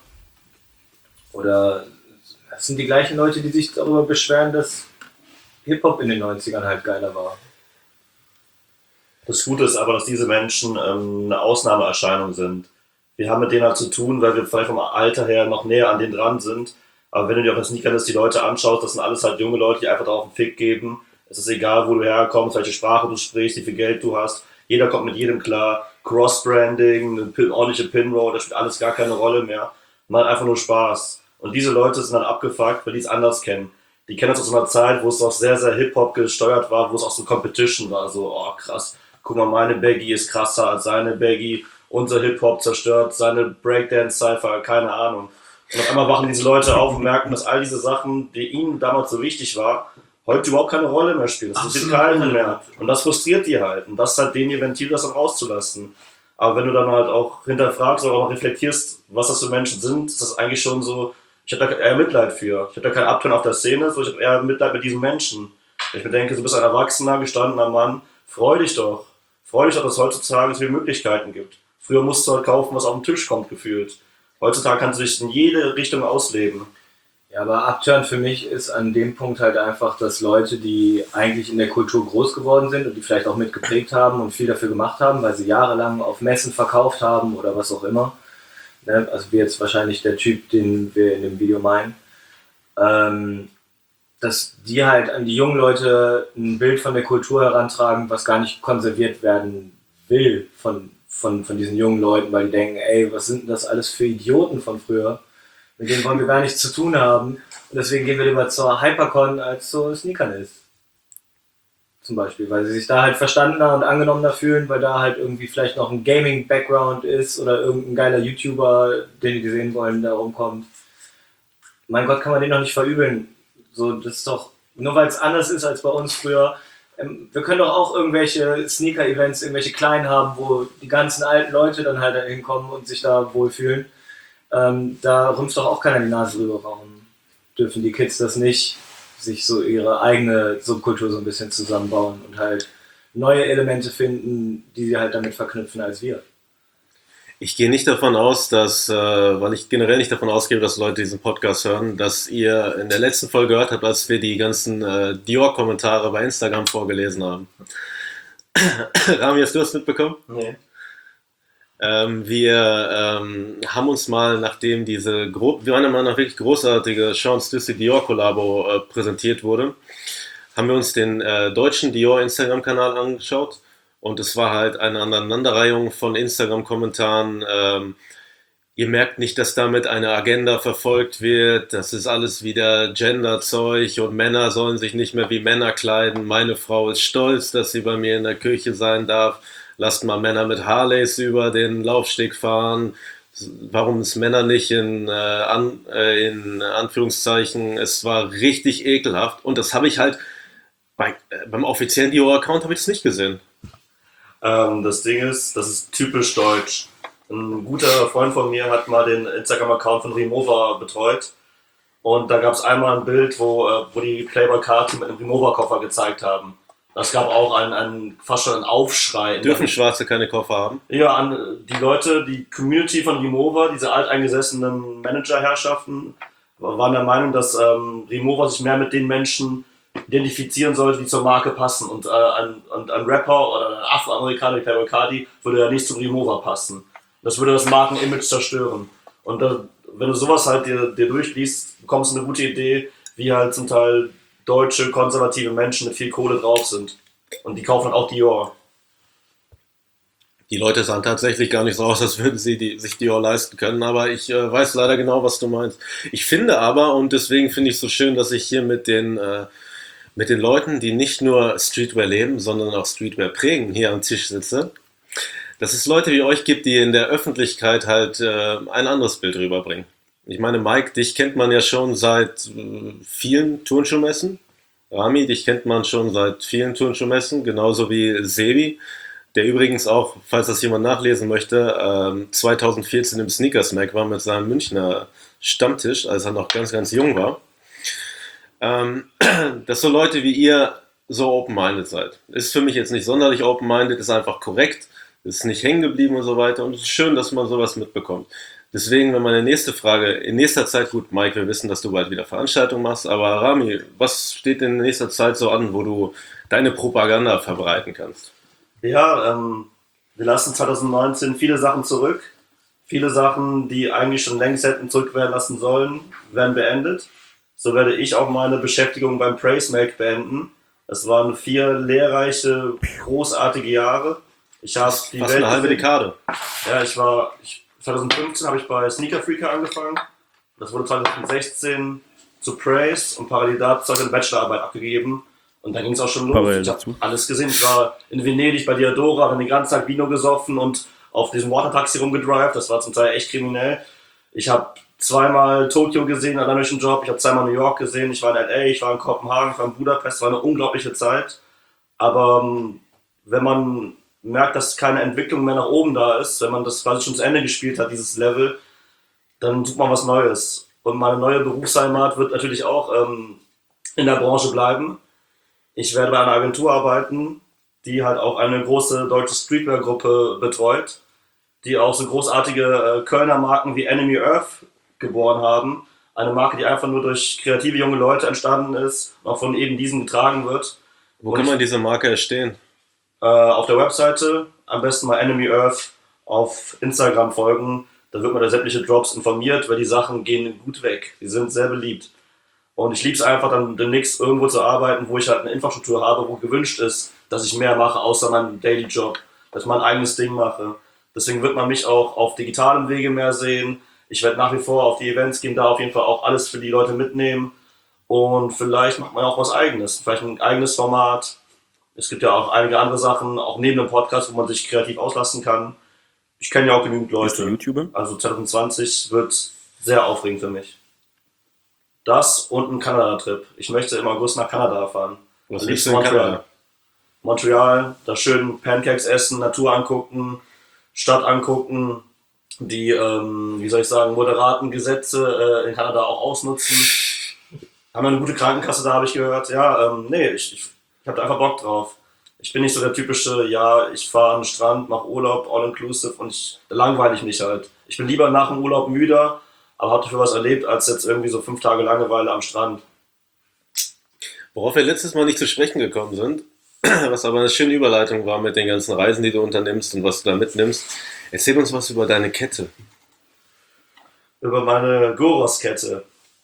Oder das sind die gleichen Leute, die sich darüber beschweren, dass Hip-Hop in den 90ern halt geiler war. Das Gute ist aber, dass diese Menschen eine Ausnahmeerscheinung sind. Wir haben mit denen halt zu tun, weil wir vielleicht vom Alter her noch näher an denen dran sind. Aber wenn du dir auf das Sneakers die Leute anschaust, das sind alles halt junge Leute, die einfach darauf einen Fick geben. Es ist egal, wo du herkommst, welche Sprache du sprichst, wie viel Geld du hast. Jeder kommt mit jedem klar. Cross-Branding, eine ordentliche Pinroll, das spielt alles gar keine Rolle mehr. Man hat einfach nur Spaß. Und diese Leute sind dann abgefuckt, weil die es anders kennen. Die kennen das aus so einer Zeit, wo es auch sehr, sehr Hip-Hop gesteuert war, wo es auch so Competition war. So, oh krass, guck mal, meine Baggy ist krasser als seine Baggy. Unser Hip-Hop zerstört seine Breakdance-Cypher, keine Ahnung. Und auf einmal wachen diese Leute auf und merken, dass all diese Sachen, die ihnen damals so wichtig war, heute überhaupt keine Rolle mehr spielen. Das interessiert keinen mehr. Und das frustriert die halt. Und das ist halt denen ihr Ventil, das dann rauszulassen. Aber wenn du dann halt auch hinterfragst oder auch reflektierst, was das für Menschen sind, ist das eigentlich schon so, ich habe da eher Mitleid für. Ich habe da keinen Abturn auf der Szene, sondern ich habe eher Mitleid mit diesen Menschen. Ich mir denke, du bist ein erwachsener, gestandener Mann, freu dich doch. Freu dich doch, dass es heutzutage so viele Möglichkeiten gibt. Früher musst du halt kaufen, was auf den Tisch kommt, gefühlt. Heutzutage kannst du dich in jede Richtung ausleben. Ja, aber Upturn für mich ist an dem Punkt halt einfach, dass Leute, die eigentlich in der Kultur groß geworden sind und die vielleicht auch mitgeprägt haben und viel dafür gemacht haben, weil sie jahrelang auf Messen verkauft haben oder was auch immer, ne? Also wie jetzt wahrscheinlich der Typ, den wir in dem Video meinen, dass die halt an die jungen Leute ein Bild von der Kultur herantragen, was gar nicht konserviert werden will von diesen jungen Leuten, weil die denken, ey, was sind denn das alles für Idioten von früher? Mit denen wollen wir gar nichts zu tun haben. Und deswegen gehen wir lieber zur Hypercon als zu Sneakernist. Zum Beispiel, weil sie sich da halt verstandener und angenommener fühlen, weil da halt irgendwie vielleicht noch ein Gaming-Background ist oder irgendein geiler YouTuber, den die sehen wollen, da rumkommt. Mein Gott, kann man den doch nicht verübeln. So, das ist doch, nur weil es anders ist als bei uns früher. Wir können doch auch irgendwelche Sneaker-Events, irgendwelche kleinen haben, wo die ganzen alten Leute dann halt hinkommen und sich da wohlfühlen. Da rümpft doch auch keiner die Nase rüber. Warum dürfen die Kids das nicht, sich so ihre eigene Subkultur so ein bisschen zusammenbauen und halt neue Elemente finden, die sie halt damit verknüpfen als wir? Ich gehe nicht davon aus, dass, weil ich generell nicht davon ausgehe, dass Leute diesen Podcast hören, dass ihr in der letzten Folge gehört habt, als wir die ganzen Dior-Kommentare bei Instagram vorgelesen haben. Rami, hast du das mitbekommen? Nee. Wir haben uns mal, nachdem wir waren ja mal nach wirklich großartige Sean Stussy Dior Kollabo präsentiert wurde, haben wir uns den deutschen Dior Instagram-Kanal angeschaut. Und es war halt eine Aneinanderreihung von Instagram-Kommentaren. Ihr merkt nicht, dass damit eine Agenda verfolgt wird. Das ist alles wieder Gender-Zeug und Männer sollen sich nicht mehr wie Männer kleiden. Meine Frau ist stolz, dass sie bei mir in der Küche sein darf. Lasst mal Männer mit Harleys über den Laufsteg fahren. Warum es Männer nicht in Anführungszeichen? Es war richtig ekelhaft. Und das habe ich halt beim offiziellen Dior-Account habe ich es nicht gesehen. Das Ding ist, das ist typisch deutsch. Ein guter Freund von mir hat mal den Instagram-Account von Rimowa betreut. Und da gab es einmal ein Bild, wo die Playboy Carti mit einem Rimowa-Koffer gezeigt haben. Das gab auch fast schon einen Aufschrei. Dürfen Schwarze keine Koffer haben? Ja, die Leute, die Community von Rimowa, diese alteingesessenen Managerherrschaften, waren der Meinung, dass Rimowa sich mehr mit den Menschen identifizieren sollte, die zur Marke passen. Und ein Rapper oder ein Afroamerikaner wie Playboy Carti würde ja nicht zum Rimowa passen. Das würde das Markenimage zerstören. Und wenn du sowas halt dir durchliest, bekommst du eine gute Idee, wie halt zum Teil deutsche, konservative Menschen mit viel Kohle drauf sind. Und die kaufen halt auch Dior. Die Leute sahen tatsächlich gar nicht so aus, als würden sie sich Dior leisten können, aber ich weiß leider genau, was du meinst. Ich finde aber, und deswegen finde ich es so schön, dass ich hier mit den Leuten, die nicht nur Streetwear leben, sondern auch Streetwear prägen, hier am Tisch sitze, dass es Leute wie euch gibt, die in der Öffentlichkeit halt ein anderes Bild rüberbringen. Ich meine, Mike, dich kennt man ja schon seit vielen Turnschuhmessen. Rami, dich kennt man schon seit vielen Turnschuhmessen, genauso wie Sebi, der übrigens auch, falls das jemand nachlesen möchte, 2014 im Sneakersmack war mit seinem Münchner Stammtisch, als er noch ganz, ganz jung war. Dass so Leute wie ihr so open-minded seid. Ist für mich jetzt nicht sonderlich open-minded, ist einfach korrekt, ist nicht hängen geblieben und so weiter. Und es ist schön, dass man sowas mitbekommt. Deswegen, wenn meine nächste Frage, in nächster Zeit, gut, Mike, wir wissen, dass du bald wieder Veranstaltungen machst, aber Rami, was steht in nächster Zeit so an, wo du deine Propaganda verbreiten kannst? Ja, wir lassen 2019 viele Sachen zurück. Viele Sachen, die eigentlich schon längst hätten zurück werden lassen sollen, werden beendet. So werde ich auch meine Beschäftigung beim Praise Make beenden. Es waren 4 lehrreiche, großartige Jahre. Ich habe die Fast Welt eine halbe gesehen. Dekade. Ja, 2015 habe ich bei Sneaker Freaker angefangen. Das wurde 2016 zu Praise und parallel dazu habe ich eine Bachelorarbeit abgegeben. Und dann ging es auch schon los. Parallel Ich habe dazu. alles gesehen. Ich war in Venedig bei Diadora, habe den ganzen Tag Vino gesoffen und auf diesem Watertaxi rumgedrived. Das war zum Teil echt kriminell. Ich habe zweimal Tokio gesehen, allein durch den Job. Ich habe zweimal New York gesehen. Ich war in LA, ich war in Kopenhagen, ich war in Budapest. Es war eine unglaubliche Zeit. Aber wenn man merkt, dass keine Entwicklung mehr nach oben da ist, wenn man das quasi schon zu Ende gespielt hat, dieses Level, dann sucht man was Neues. Und meine neue Berufsheimat wird natürlich auch in der Branche bleiben. Ich werde bei einer Agentur arbeiten, die halt auch eine große deutsche Streetwear-Gruppe betreut, die auch so großartige Kölner Marken wie Enemy Earth geboren haben. Eine Marke, die einfach nur durch kreative junge Leute entstanden ist und auch von eben diesen getragen wird. Wo kann man diese Marke erstehen? Auf der Webseite, am besten mal Enemy Earth auf Instagram folgen. Da wird man da sämtliche Drops informiert, weil die Sachen gehen gut weg. Die sind sehr beliebt. Und ich liebe es einfach dann demnächst irgendwo zu arbeiten, wo ich halt eine Infrastruktur habe, wo gewünscht ist, dass ich mehr mache, außer meinem Daily Job, dass ich mein eigenes Ding mache. Deswegen wird man mich auch auf digitalem Wege mehr sehen. Ich werde nach wie vor auf die Events gehen, da auf jeden Fall auch alles für die Leute mitnehmen. Und vielleicht macht man auch was Eigenes, vielleicht ein eigenes Format. Es gibt ja auch einige andere Sachen, auch neben dem Podcast, wo man sich kreativ auslassen kann. Ich kenne ja auch genügend Bist du Leute. YouTuber? Also 2020 wird sehr aufregend für mich. Das und ein Kanada-Trip. Ich möchte im August nach Kanada fahren. Was Am liebst liebsten du in Montreal. Kanada? Montreal, da schön Pancakes essen, Natur angucken, Stadt angucken, die, wie soll ich sagen, moderaten Gesetze in Kanada auch ausnutzen. Haben eine gute Krankenkasse da, habe ich gehört. Ja, nee, ich habe da einfach Bock drauf. Ich bin nicht so der typische, ja, ich fahre an den Strand, mache Urlaub, all-inclusive und da langweile ich mich halt. Ich bin lieber nach dem Urlaub müder, aber habe dafür was erlebt, als jetzt irgendwie so 5 Tage Langeweile am Strand. Worauf wir letztes Mal nicht zu sprechen gekommen sind, was aber eine schöne Überleitung war mit den ganzen Reisen, die du unternimmst und was du da mitnimmst. Erzähl uns was über deine Kette. Über meine Goros-Kette.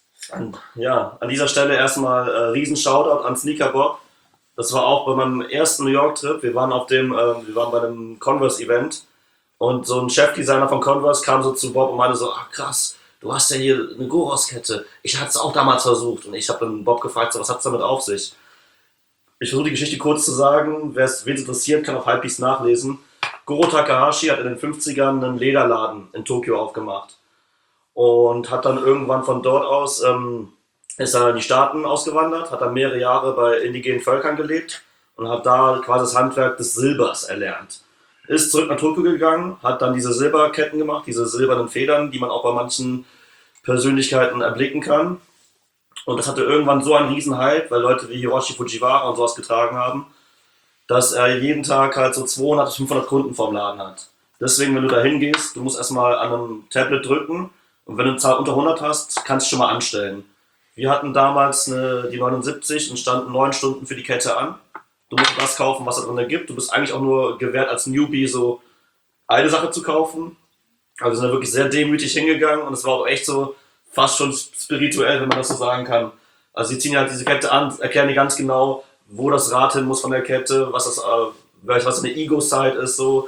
Ja, an dieser Stelle erstmal riesen Shoutout an Sneaker Bob. Das war auch bei meinem ersten New York-Trip. Wir waren bei einem Converse-Event und so ein Chefdesigner von Converse kam so zu Bob und meinte so, ach krass, du hast ja hier eine Goros-Kette. Ich hatte es auch damals versucht. Und ich habe dann Bob gefragt, so, was hat es damit auf sich? Ich versuche die Geschichte kurz zu sagen. Wen es interessiert, kann auf Hypebeast nachlesen. Goro Takahashi hat in den 50ern einen Lederladen in Tokio aufgemacht. Und hat dann irgendwann von dort aus, ist er in die Staaten ausgewandert, hat dann mehrere Jahre bei indigenen Völkern gelebt und hat da quasi das Handwerk des Silbers erlernt. Ist zurück nach Tokio gegangen, hat dann diese Silberketten gemacht, diese silbernen Federn, die man auch bei manchen Persönlichkeiten erblicken kann. Und das hatte irgendwann so einen riesen Hype, weil Leute wie Hiroshi Fujiwara und sowas getragen haben, dass er jeden Tag halt so 200 bis 500 Kunden vorm Laden hat. Deswegen, wenn du da hingehst, du musst erstmal an einem Tablet drücken und wenn du eine Zahl unter 100 hast, kannst du schon mal anstellen. Wir hatten damals die 79 und standen 9 Stunden für die Kette an. Du musst das kaufen, was es drin gibt. Du bist eigentlich auch nur gewährt als Newbie so eine Sache zu kaufen. Also wir sind da wirklich sehr demütig hingegangen und es war auch echt so fast schon spirituell, wenn man das so sagen kann. Also sie ziehen halt diese Kette an, erklären dir ganz genau, wo das Rad hin muss von der Kette, was eine Ego-Side ist so. Und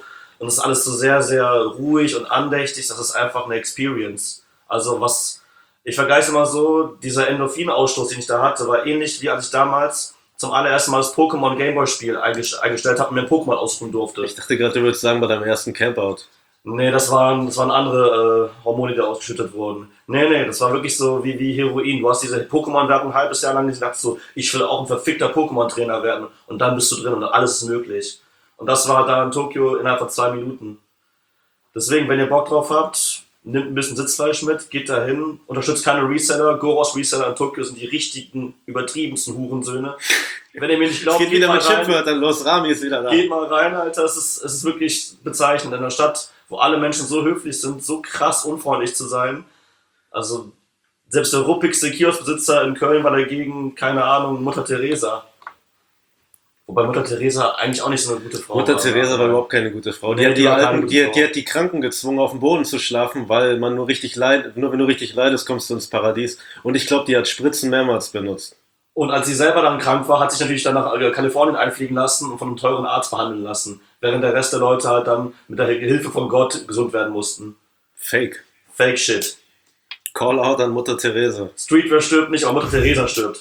Und es ist alles so sehr, sehr ruhig und andächtig. Das ist einfach eine Experience. Also ich vergleiche es immer so, dieser Endorphinausstoß, den ich da hatte, war ähnlich wie als ich damals zum allerersten Mal das Pokémon Gameboy-Spiel eingestellt habe und mir ein Pokémon aussuchen durfte. Ich dachte gerade, du würdest sagen, bei deinem ersten Campout. Nee, das waren andere Hormone, die da ausgeschüttet wurden. Nee, das war wirklich so wie Heroin. Du hast diese Pokémon-Werbung ein halbes Jahr lang gedacht, so, ich will auch ein verfickter Pokémon-Trainer werden. Und dann bist du drin und alles ist möglich. Und das war da in Tokio innerhalb von 2 Minuten. Deswegen, wenn ihr Bock drauf habt, nehmt ein bisschen Sitzfleisch mit, geht dahin, unterstützt keine Reseller. Goros Reseller in Tokio sind die richtigen, übertriebensten Hurensöhne. Wenn ihr mir nicht glaubt, Geht wieder mal mit rein. Schimpfwörtern los, Rami ist wieder da. Geht mal rein, Alter. Es ist wirklich bezeichnend. In einer Stadt, wo alle Menschen so höflich sind, so krass unfreundlich zu sein. Also, selbst der ruppigste Kioskbesitzer in Köln war dagegen, keine Ahnung, Mutter Teresa. Wobei Mutter Teresa eigentlich auch nicht so eine gute Frau Mutter war. Teresa war überhaupt keine gute Frau. Die Nee, hat die die war keine Alten, gute die, Frau. die hat die Kranken gezwungen, auf dem Boden zu schlafen, weil man nur wenn du richtig leidest, kommst du ins Paradies. Und ich glaube, die hat Spritzen mehrmals benutzt. Und als sie selber dann krank war, hat sich natürlich dann nach Kalifornien einfliegen lassen und von einem teuren Arzt behandeln lassen. Während der Rest der Leute halt dann mit der Hilfe von Gott gesund werden mussten. Fake. Fake Shit. Call out an Mutter Teresa. Streetwear stirbt nicht, aber Mutter Teresa stirbt.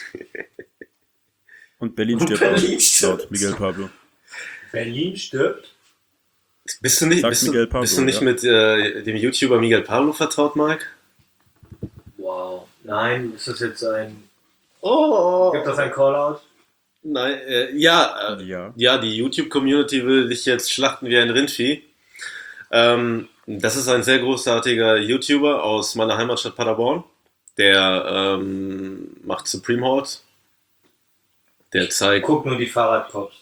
Und Berlin Und stirbt Berlin auch, stirbt. laut Miguel Pablo. Berlin stirbt? Bist du nicht, Sagt bist Miguel du, Pablo, bist du nicht ja. mit dem YouTuber Miguel Pablo vertraut, Mike? Wow. Nein, ist das jetzt ein... Oh. Gibt das ein Callout? Nein, Ja. ja, die YouTube-Community will dich jetzt schlachten wie ein Rindvieh. Das ist ein sehr großartiger YouTuber aus meiner Heimatstadt Paderborn. Der macht Supreme Halt. Der zeigt... Guck nur die Fahrradcops.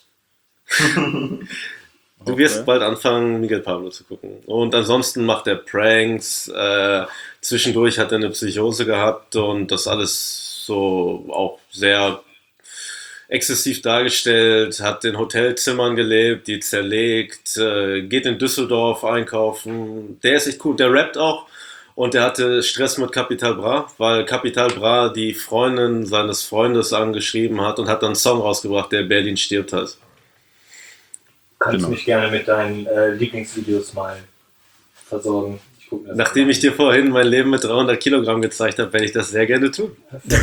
Du wirst bald anfangen, Miguel Pablo zu gucken. Und ansonsten macht er Pranks. Zwischendurch hat er eine Psychose gehabt und das alles so auch sehr exzessiv dargestellt, hat in Hotelzimmern gelebt, die zerlegt, geht in Düsseldorf einkaufen. Der ist echt cool. Der rappt auch und der hatte Stress mit Capital Bra, weil Capital Bra die Freundin seines Freundes angeschrieben hat und hat dann einen Song rausgebracht, der Berlin stirbt heißt. Kannst Genau. mich gerne mit deinen Lieblingsvideos mal versorgen. Ich guck mir das Nachdem mal ich dir vorhin mein Leben mit 300 Kilogramm gezeigt habe, werde ich das sehr gerne tun.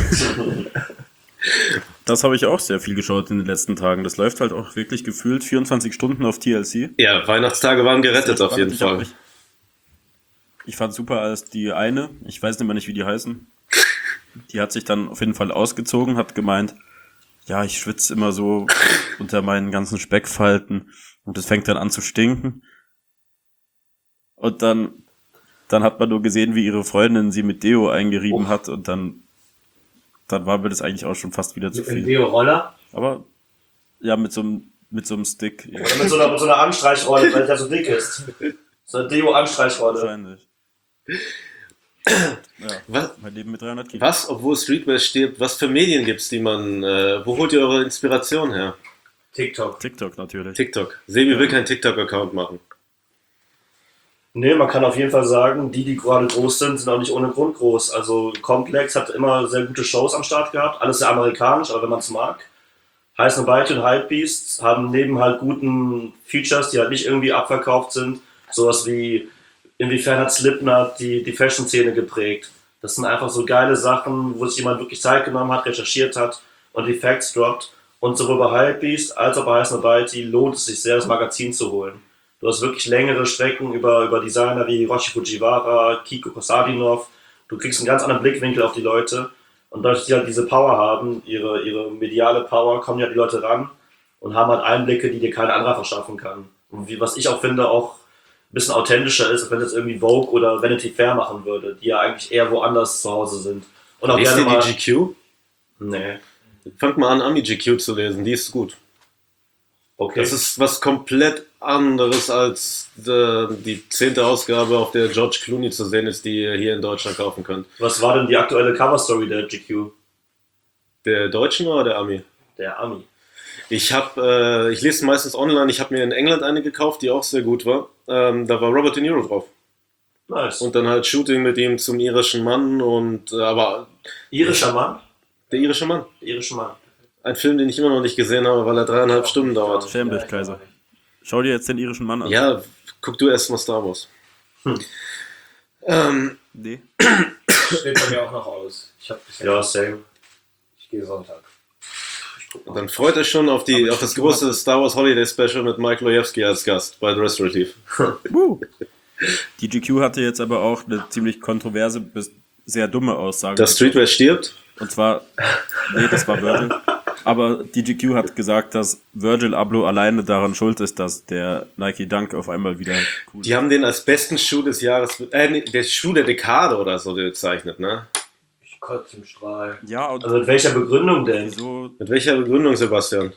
Das habe ich auch sehr viel geschaut in den letzten Tagen. Das läuft halt auch wirklich gefühlt 24 Stunden auf TLC. Ja, Weihnachtstage waren gerettet auf jeden Fall. Ich fand super, als die eine, ich weiß nicht mehr nicht, wie die heißen, die hat sich dann auf jeden Fall ausgezogen, hat gemeint, ja, ich schwitze immer so unter meinen ganzen Speckfalten und es fängt dann an zu stinken. Und dann hat man nur gesehen, wie ihre Freundin sie mit Deo eingerieben hat und dann war mir das eigentlich auch schon fast wieder zu Mit dem viel. Deo-Roller? Aber ja, mit so einem Stick. Oder mit so einer Anstreichrolle, weil der so dick ist. So eine Deo-Anstreichrolle. Wahrscheinlich. Ja, Was, mein Leben mit 300 Kilo. was, obwohl Streetwear stirbt, was für Medien gibt's, die man, wo holt ihr eure Inspiration her? TikTok. TikTok natürlich. TikTok. Sebi will keinen TikTok-Account machen. Nee, man kann auf jeden Fall sagen, die gerade groß sind auch nicht ohne Grund groß. Also Complex hat immer sehr gute Shows am Start gehabt, alles sehr amerikanisch, aber wenn man es mag. Heiß Nobody und Hypebeast haben neben halt guten Features, die halt nicht irgendwie abverkauft sind, sowas wie, inwiefern hat Slipknot die Fashion-Szene geprägt. Das sind einfach so geile Sachen, wo sich jemand wirklich Zeit genommen hat, recherchiert hat und die Facts droppt. Und sowohl bei Hypebeast als auch bei Heiß Nobody lohnt es sich sehr, das Magazin zu holen. Du hast wirklich längere Strecken über Designer wie Hiroshi Fujiwara, Kiko Kosadinov. Du kriegst einen ganz anderen Blickwinkel auf die Leute. Und dadurch, dass die halt diese Power haben, ihre mediale Power, kommen ja die Leute ran und haben halt Einblicke, die dir kein anderer verschaffen kann. Und was ich auch finde, auch ein bisschen authentischer ist, als wenn das irgendwie Vogue oder Vanity Fair machen würde, die ja eigentlich eher woanders zu Hause sind. Und auch Liest gerne ihr mal... die GQ? Nee, Fangt mal an, Ami-GQ zu lesen, die ist gut. okay. Das ist was komplett anderes als die 10. Ausgabe, auf der George Clooney zu sehen ist, die ihr hier in Deutschland kaufen könnt. Was war denn die aktuelle Coverstory der GQ? Der Deutschen oder der Ami? Der Ami. Ich lese meistens online, ich habe mir in England eine gekauft, die auch sehr gut war. Da war Robert De Niro drauf. Nice. Und dann halt Shooting mit ihm zum irischen Mann und aber Irischer Mann? der irische Mann. Irischer Mann. Ein Film, den ich immer noch nicht gesehen habe, weil er 3,5 Stunden dauert. Schäm dich, Kaiser. Schau dir jetzt den irischen Mann an. Ja, guck du erst mal Star Wars. Nee. Steht bei mir auch noch aus. Ja, same. Ich gehe Sonntag. Dann freut euch schon auf das große Star Wars Holiday Special mit Mike Lojewski als Gast bei The Restorative. Die GQ hatte jetzt aber auch eine ziemlich kontroverse bis sehr dumme Aussage. Dass Streetwear stirbt? Und zwar, nee, das war Virgil. Aber die GQ hat gesagt, dass Virgil Abloh alleine daran schuld ist, dass der Nike Dunk auf einmal wieder cool Die haben den als besten Schuh des Jahres, nee, der Schuh der Dekade oder so bezeichnet, ne? Ich kotze im Strahl. Ja, und Also mit welcher Begründung denn? so, Mit welcher Begründung, Sebastian?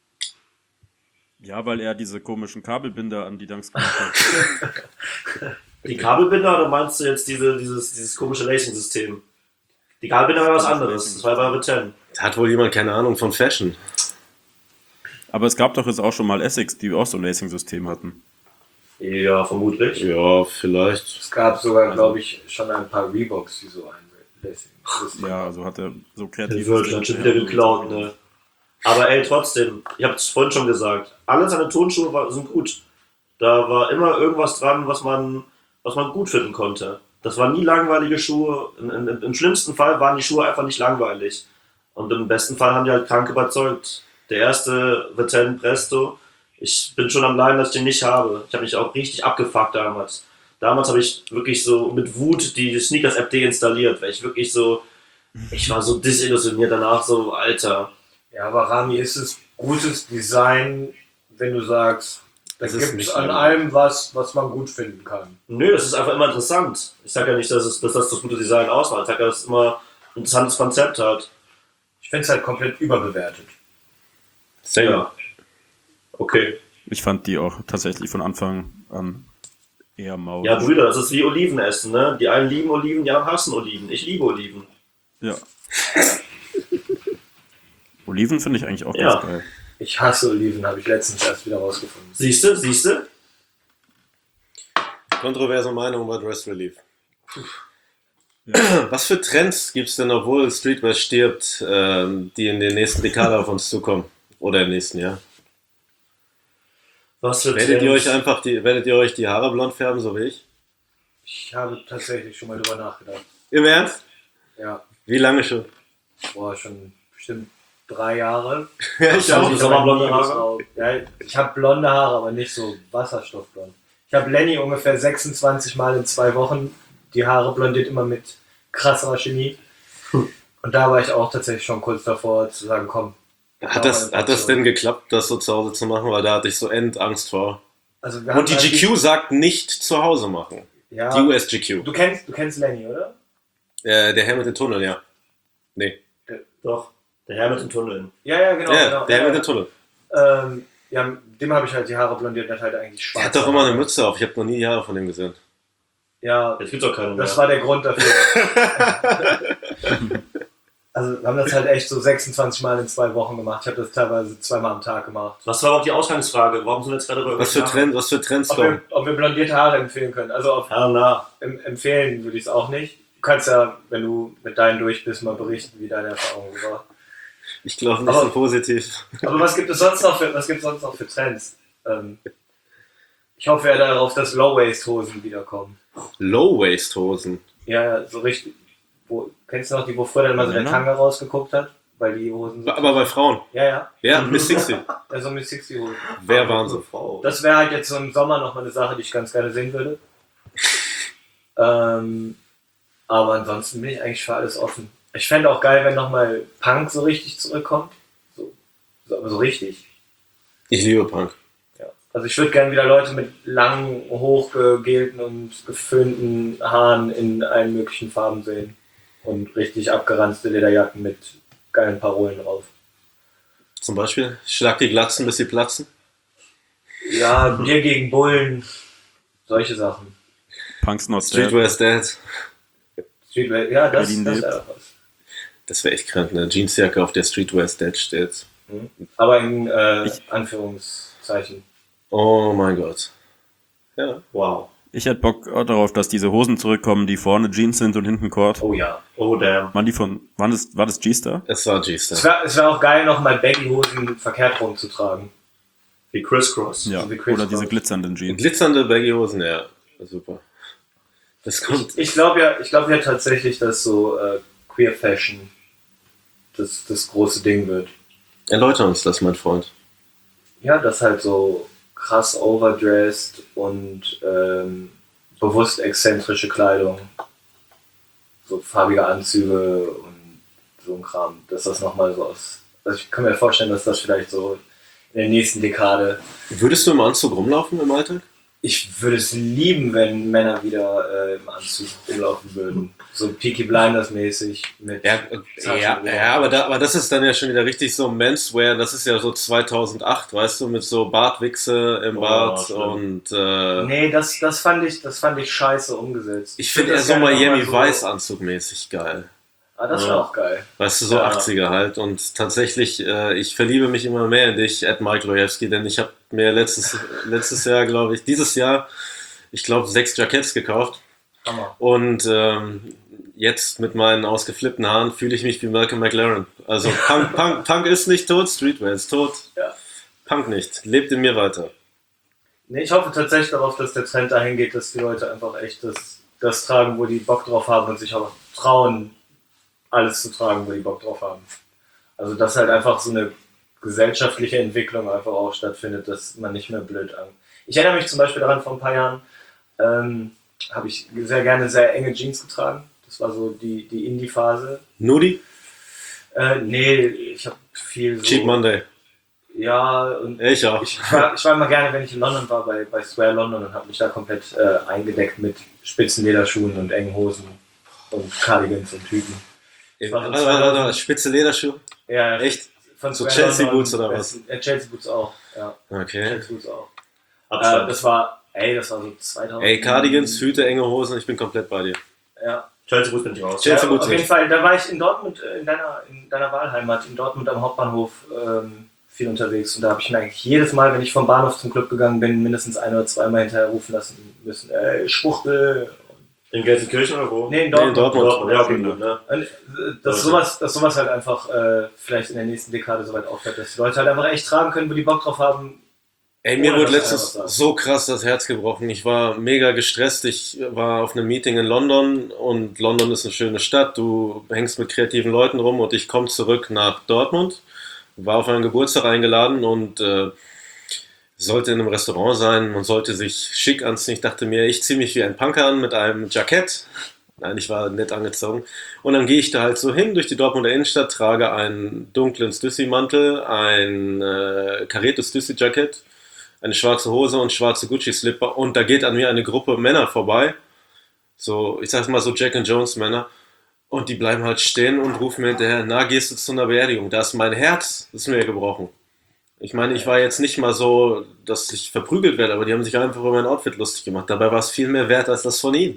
ja, weil er diese komischen Kabelbinder an die Dunks gemacht hat. Die Kabelbinder oder meinst du jetzt dieses komische Racing-System? Die Kabelbinder war was anderes. Das war bei Return. Da hat wohl jemand keine Ahnung von Fashion. Aber es gab doch jetzt auch schon mal Essex, die auch so ein Racing-System hatten. Ja, vermutlich. Ja, vielleicht. Es gab sogar, glaube ich, schon ein paar Reeboks, die so einlässig. Ja, also hat er so Der kreativ. Virgil hat schon wieder geklaut, ne? Aber ey, trotzdem, ich habe es vorhin schon gesagt, alle seine Tonschuhe sind gut. Da war immer irgendwas dran, was man gut finden konnte. Das waren nie langweilige Schuhe. Im schlimmsten Fall waren die Schuhe einfach nicht langweilig. Und im besten Fall haben die halt krank überzeugt. Der erste Veteran Presto, ich bin schon am Leiden, dass ich den nicht habe. Ich habe mich auch richtig abgefuckt damals. Damals habe ich wirklich so mit Wut die Sneakers-App deinstalliert, weil ich war so desillusioniert danach, so, Alter. Ja, aber Rami, ist es gutes Design, wenn du sagst, da Das ist gibt es nicht an schlimm. allem was man gut finden kann. Nö, das ist einfach immer interessant. Ich sage ja nicht, dass das gute Design ausmacht. Ich sage ja, dass es immer ein interessantes Konzept hat. Ich finde es halt komplett überbewertet. Same. Ja. Okay. Ich fand die auch tatsächlich von Anfang an eher mau. Ja, Brüder, das ist wie Oliven essen, ne? Die einen lieben Oliven, die anderen hassen Oliven. Ich liebe Oliven. Ja. Oliven finde ich eigentlich auch Ja. ganz geil. Ich hasse Oliven, habe ich letztens erst wieder rausgefunden. Siehst du? Kontroverse Meinung bei Dress Relief. Ja. Was für Trends gibt es denn, obwohl Streetwear stirbt, die in der nächsten Dekade auf uns zukommen? Oder im nächsten Jahr? Was für Werdet ihr Trends? euch die Haare blond färben, so wie ich? Ich habe tatsächlich schon mal drüber nachgedacht. Im Ernst? Ja, Wie lange schon? boah, schon bestimmt 3 Jahre. Ja, ich auch. Sommerblonde Haare? Ja, ich habe blonde Haare, aber nicht so wasserstoffblond. Ich habe Lenny ungefähr 26 Mal in 2 Wochen die Haare blondiert, immer mit krasser Chemie. Und da war ich auch tatsächlich schon kurz davor zu sagen, komm. Hat das denn geklappt, das so zu Hause zu machen? Weil da hatte ich so Angst vor. Also wir Und die haben halt GQ sagt nicht zu Hause machen. ja, Die US-GQ. du kennst Lenny, oder? Der Herr mit den Tunneln, ja. Nee. Doch, der Herr mit den Tunneln. Ja, genau. Ja, genau. der Herr mit den Tunneln. Ja, dem habe ich halt die Haare blondiert, der hat halt eigentlich schwarz. Der hat doch immer eine Mütze auf. Ich habe noch nie die Haare von dem gesehen. Ja, Jetzt gibt's doch keinen das mehr. war der Grund dafür. Also wir haben das halt echt so 26 Mal in 2 Wochen gemacht. Ich habe das teilweise 2-mal am Tag gemacht. Was war auch die Ausgangsfrage? Warum sind wir jetzt gerade bei Was für Trends kommen? Ob wir blondierte Haare empfehlen können. Also empfehlen würde ich es auch nicht. Du kannst ja, wenn du mit deinen durch bist, mal berichten, wie deine Erfahrung war. Ich glaube nicht Aber- so positiv. Aber was gibt es sonst noch für Trends? Ich hoffe ja darauf, dass Low-Waist-Hosen wiederkommen. Low-Waist-Hosen. Ja, so richtig. Kennst du noch die, wo früher dann mal so der Männer? Tanga rausgeguckt hat? Weil die Hosen so. Aber bei Frauen. Ja. Ja, Miss 60. Also mit 60 Hosen. Wer waren sie? Frau. Das wäre halt jetzt so im Sommer nochmal eine Sache, die ich ganz gerne sehen würde. Aber ansonsten bin ich eigentlich für alles offen. Ich fände auch geil, wenn nochmal Punk so richtig zurückkommt. Aber so richtig. Ich liebe Punk. Ja. Also ich würde gerne wieder Leute mit langen, hochgegelten und geföhnten Haaren in allen möglichen Farben sehen. Und richtig abgeranzte Lederjacken mit geilen Parolen drauf. Zum Beispiel, schlag die Glatzen, bis sie platzen. Ja, Bier gegen Bullen. Solche Sachen. Punk's not dead. Streetwear is dead. Streetwear, ja, das Berlin wäre lebt. doch was. Das wäre echt krank, ne? Jeansjacke, auf der Streetwear is dead steht. Aber in Anführungszeichen. Oh mein Gott. Ja. Wow. Ich hätte Bock darauf, dass diese Hosen zurückkommen, die vorne Jeans sind und hinten Cord. Oh ja. Oh damn. War das G-Star? Es war Es G-Star. wär auch geil, nochmal Baggy-Hosen verkehrt rumzutragen. Wie Crisscross. Ja. wie Chris Oder diese Brown. glitzernden Jeans. Glitzernde Baggy-Hosen, ja. Super. Das kommt. Ich glaube ja tatsächlich, dass so Queer Fashion das große Ding wird. Erläuter uns das, mein Freund. Ja, das halt so krass overdressed und bewusst exzentrische Kleidung, so farbige Anzüge und so ein Kram, dass das nochmal so aus. Also ich kann mir vorstellen, dass das vielleicht so in der nächsten Dekade. Würdest du im Anzug rumlaufen im Alltag? Ich würde es lieben, wenn Männer wieder im Anzug rumlaufen würden. So Peaky Blinders mäßig mit Aber das ist dann ja schon wieder richtig so Menswear. Das ist ja so 2008, weißt du, mit so Bartwichse im Bart stimmt. und Nee, das fand ich scheiße umgesetzt. ich finde eher das so gerne Miami mal so- Vice Anzugmäßig geil. Ah, das wäre auch geil. Weißt du, so Ja. 80er halt. Und tatsächlich, ich verliebe mich immer mehr in dich, Ed Mike Lojewski, denn ich habe mir letztes Jahr, glaube ich, dieses Jahr, ich glaube, 6 Jacketts gekauft. Hammer. Und jetzt mit meinen ausgeflippten Haaren fühle ich mich wie Malcolm McLaren. Also Punk ist nicht tot, Streetwear ist tot. Ja. Punk nicht. Lebt in mir weiter. Nee, ich hoffe tatsächlich darauf, dass der Trend dahin geht, dass die Leute einfach echt das tragen, wo die Bock drauf haben und sich auch trauen, alles zu tragen, wo die Bock drauf haben. Also dass halt einfach so eine gesellschaftliche Entwicklung einfach auch stattfindet, dass man nicht mehr blöd an. Ich erinnere mich zum Beispiel daran, vor ein paar Jahren habe ich sehr gerne sehr enge Jeans getragen. Das war so die Indie-Phase. Nudi? Nee, ich habe viel so... Cheap Monday. Ja, und Ich auch. ich war immer gerne, wenn ich in London war, bei Square London und habe mich da komplett eingedeckt mit spitzen Lederschuhen und engen Hosen und Cardigans und Tüten. Warte, spitze Lederschuhe? Ja, Echt? von So Square Chelsea London Boots oder was? Chelsea Boots auch, ja. Okay. Chelsea Boots auch. Abstand. Das war so 2000. Ey, Cardigans, Hüte, enge Hosen, ich bin komplett bei dir. Ja. Chelsea Boots bin ich raus. Chelsea Boots Auf jeden nicht. Fall, da war ich in Dortmund, in deiner Wahlheimat, in Dortmund am Hauptbahnhof viel unterwegs und da habe ich mir eigentlich jedes Mal, wenn ich vom Bahnhof zum Club gegangen bin, mindestens ein- oder zweimal hinterher rufen lassen müssen, Schwuchtel. In Gelsenkirchen oder wo? Nee, in Nee, in Dortmund. Dortmund. Ja, okay, gut, ne? Und, dass sowas halt einfach vielleicht in der nächsten Dekade so weit aufhört, dass die Leute halt einfach echt tragen können, wo die Bock drauf haben. Ey, mir Ohne wurde dass letztens einer was sagt. so krass das Herz gebrochen. Ich war mega gestresst. Ich war auf einem Meeting in London und London ist eine schöne Stadt. Du hängst mit kreativen Leuten rum und ich komme zurück nach Dortmund. War auf einen Geburtstag eingeladen und sollte in einem Restaurant sein. Man sollte sich schick anziehen. Ich dachte mir, ich ziehe mich wie ein Punker an mit einem Jackett. Nein, ich war nett angezogen. Und dann gehe ich da halt so hin durch die Dortmunder Innenstadt, trage einen dunklen Stussy-Mantel, ein kariertes Stussy-Jackett, eine schwarze Hose und schwarze Gucci-Slipper und da geht an mir eine Gruppe Männer vorbei, so, ich sag's mal so Jack and Jones Männer und die bleiben halt stehen und rufen mir hinterher, na, gehst du zu einer Beerdigung? Da ist mein Herz, das ist mir gebrochen. Ich meine, ich war jetzt nicht mal so, dass ich verprügelt werde, aber die haben sich einfach über mein Outfit lustig gemacht. Dabei war es viel mehr wert als das von ihnen.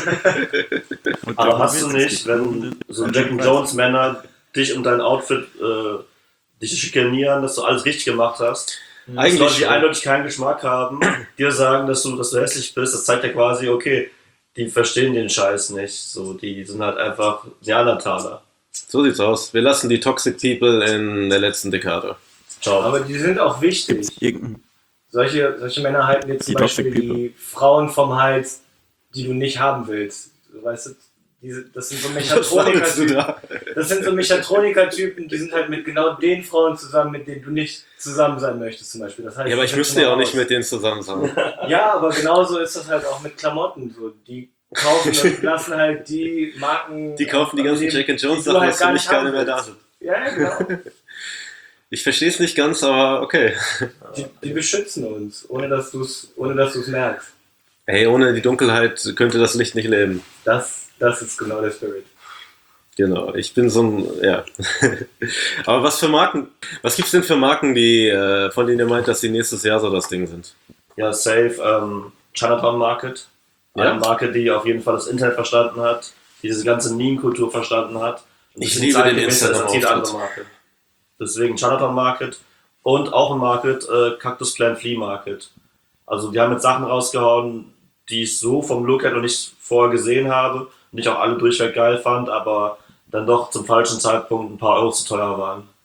Aber hast du nicht, wenn so Jack and Jones Männer dich um dein Outfit dich schikanieren, dass du alles richtig gemacht hast? Eigentlich Leute, die schon. eindeutig keinen Geschmack haben, dir sagen, dass du hässlich bist, das zeigt ja quasi, okay, die verstehen den Scheiß nicht. So, die sind halt einfach Neandertaler. So sieht's aus. Wir lassen die Toxic People in der letzten Dekade. Ciao. Aber die sind auch wichtig. Irgendein Solche Männer halten dir zum Die Beispiel Toxic die Frauen vom Hals, die du nicht haben willst. Weißt du, das sind so Mechatroniker-Typen. da? Das sind so Mechatroniker-Typen, die sind halt mit genau den Frauen zusammen, mit denen du nicht zusammen sein möchtest, zum Beispiel. Das heißt, Ja, aber das ich setzt müsste ja immer auch nicht aus. mit denen zusammen sein. Ja, aber genauso ist das halt auch mit Klamotten. So. Die kaufen und lassen halt die Marken. Die kaufen die ganzen die- Jack and Jones die du Sachen, halt dass gar für nicht mich keine haben mehr da willst. sind. Ja, genau. Ich verstehe es nicht ganz, aber okay. Die beschützen uns, ohne dass du es merkst. Hey, ohne die Dunkelheit könnte das Licht nicht leben. Das ist genau der Spirit. Genau, ich bin so ein, ja. Aber was gibt's denn für Marken, die, von denen ihr meint, dass die nächstes Jahr so das Ding sind? Ja, safe. Chinatown Market. Ja? Eine Marke, die auf jeden Fall das Internet verstanden hat, die diese ganze Meme-Kultur verstanden hat. Und Ich die liebe zeitgemäß den ist als jede Instagram-Auftritt. andere Marke. Deswegen Chinatown Market und auch ein Market, Cactus Plant Flea Market. Also die haben jetzt Sachen rausgehauen, die ich so vom Look her noch nicht vorher gesehen habe und ich auch alle durchweg geil fand, aber dann doch zum falschen Zeitpunkt ein paar Euro zu teuer waren.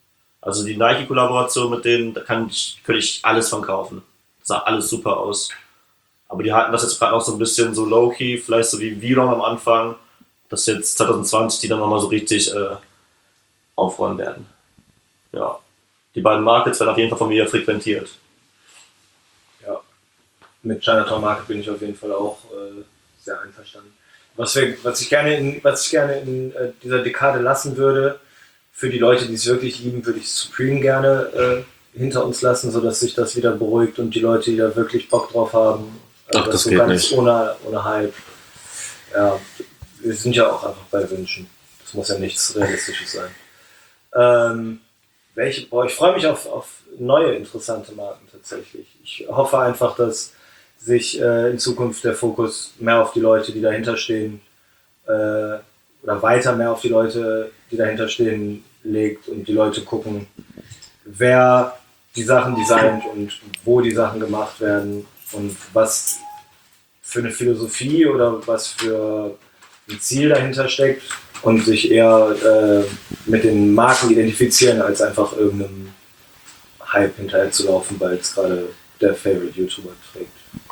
Also die Nike-Kollaboration mit denen, da könnte ich alles von kaufen. Das sah alles super aus. Aber die halten das jetzt gerade noch so ein bisschen so low-key, vielleicht so wie Vlog am Anfang, dass jetzt 2020 die dann nochmal so richtig aufräumen werden. Ja. Die beiden Markets werden auf jeden Fall von mir frequentiert. Ja, mit Chinatown Market bin ich auf jeden Fall auch sehr einverstanden. Was ich gerne in dieser Dekade lassen würde, für die Leute, die es wirklich lieben, würde ich Supreme gerne hinter uns lassen, sodass sich das wieder beruhigt und die Leute, die da wirklich Bock drauf haben, Ach, das geht nicht. ohne Hype. Ja, wir sind ja auch einfach bei Wünschen. Das muss ja nichts Realistisches sein. Ich freue mich auf neue interessante Marken tatsächlich. Ich hoffe einfach, dass sich in Zukunft der Fokus mehr auf die Leute, die dahinter stehen, oder weiter mehr auf die Leute, die dahinter stehen, legt und die Leute gucken, wer die Sachen designt und wo die Sachen gemacht werden und was für eine Philosophie oder was für ein Ziel dahinter steckt und sich eher mit den Marken identifizieren, als einfach irgendeinem Hype hinterher zu laufen, weil es gerade der Favorite YouTuber trägt.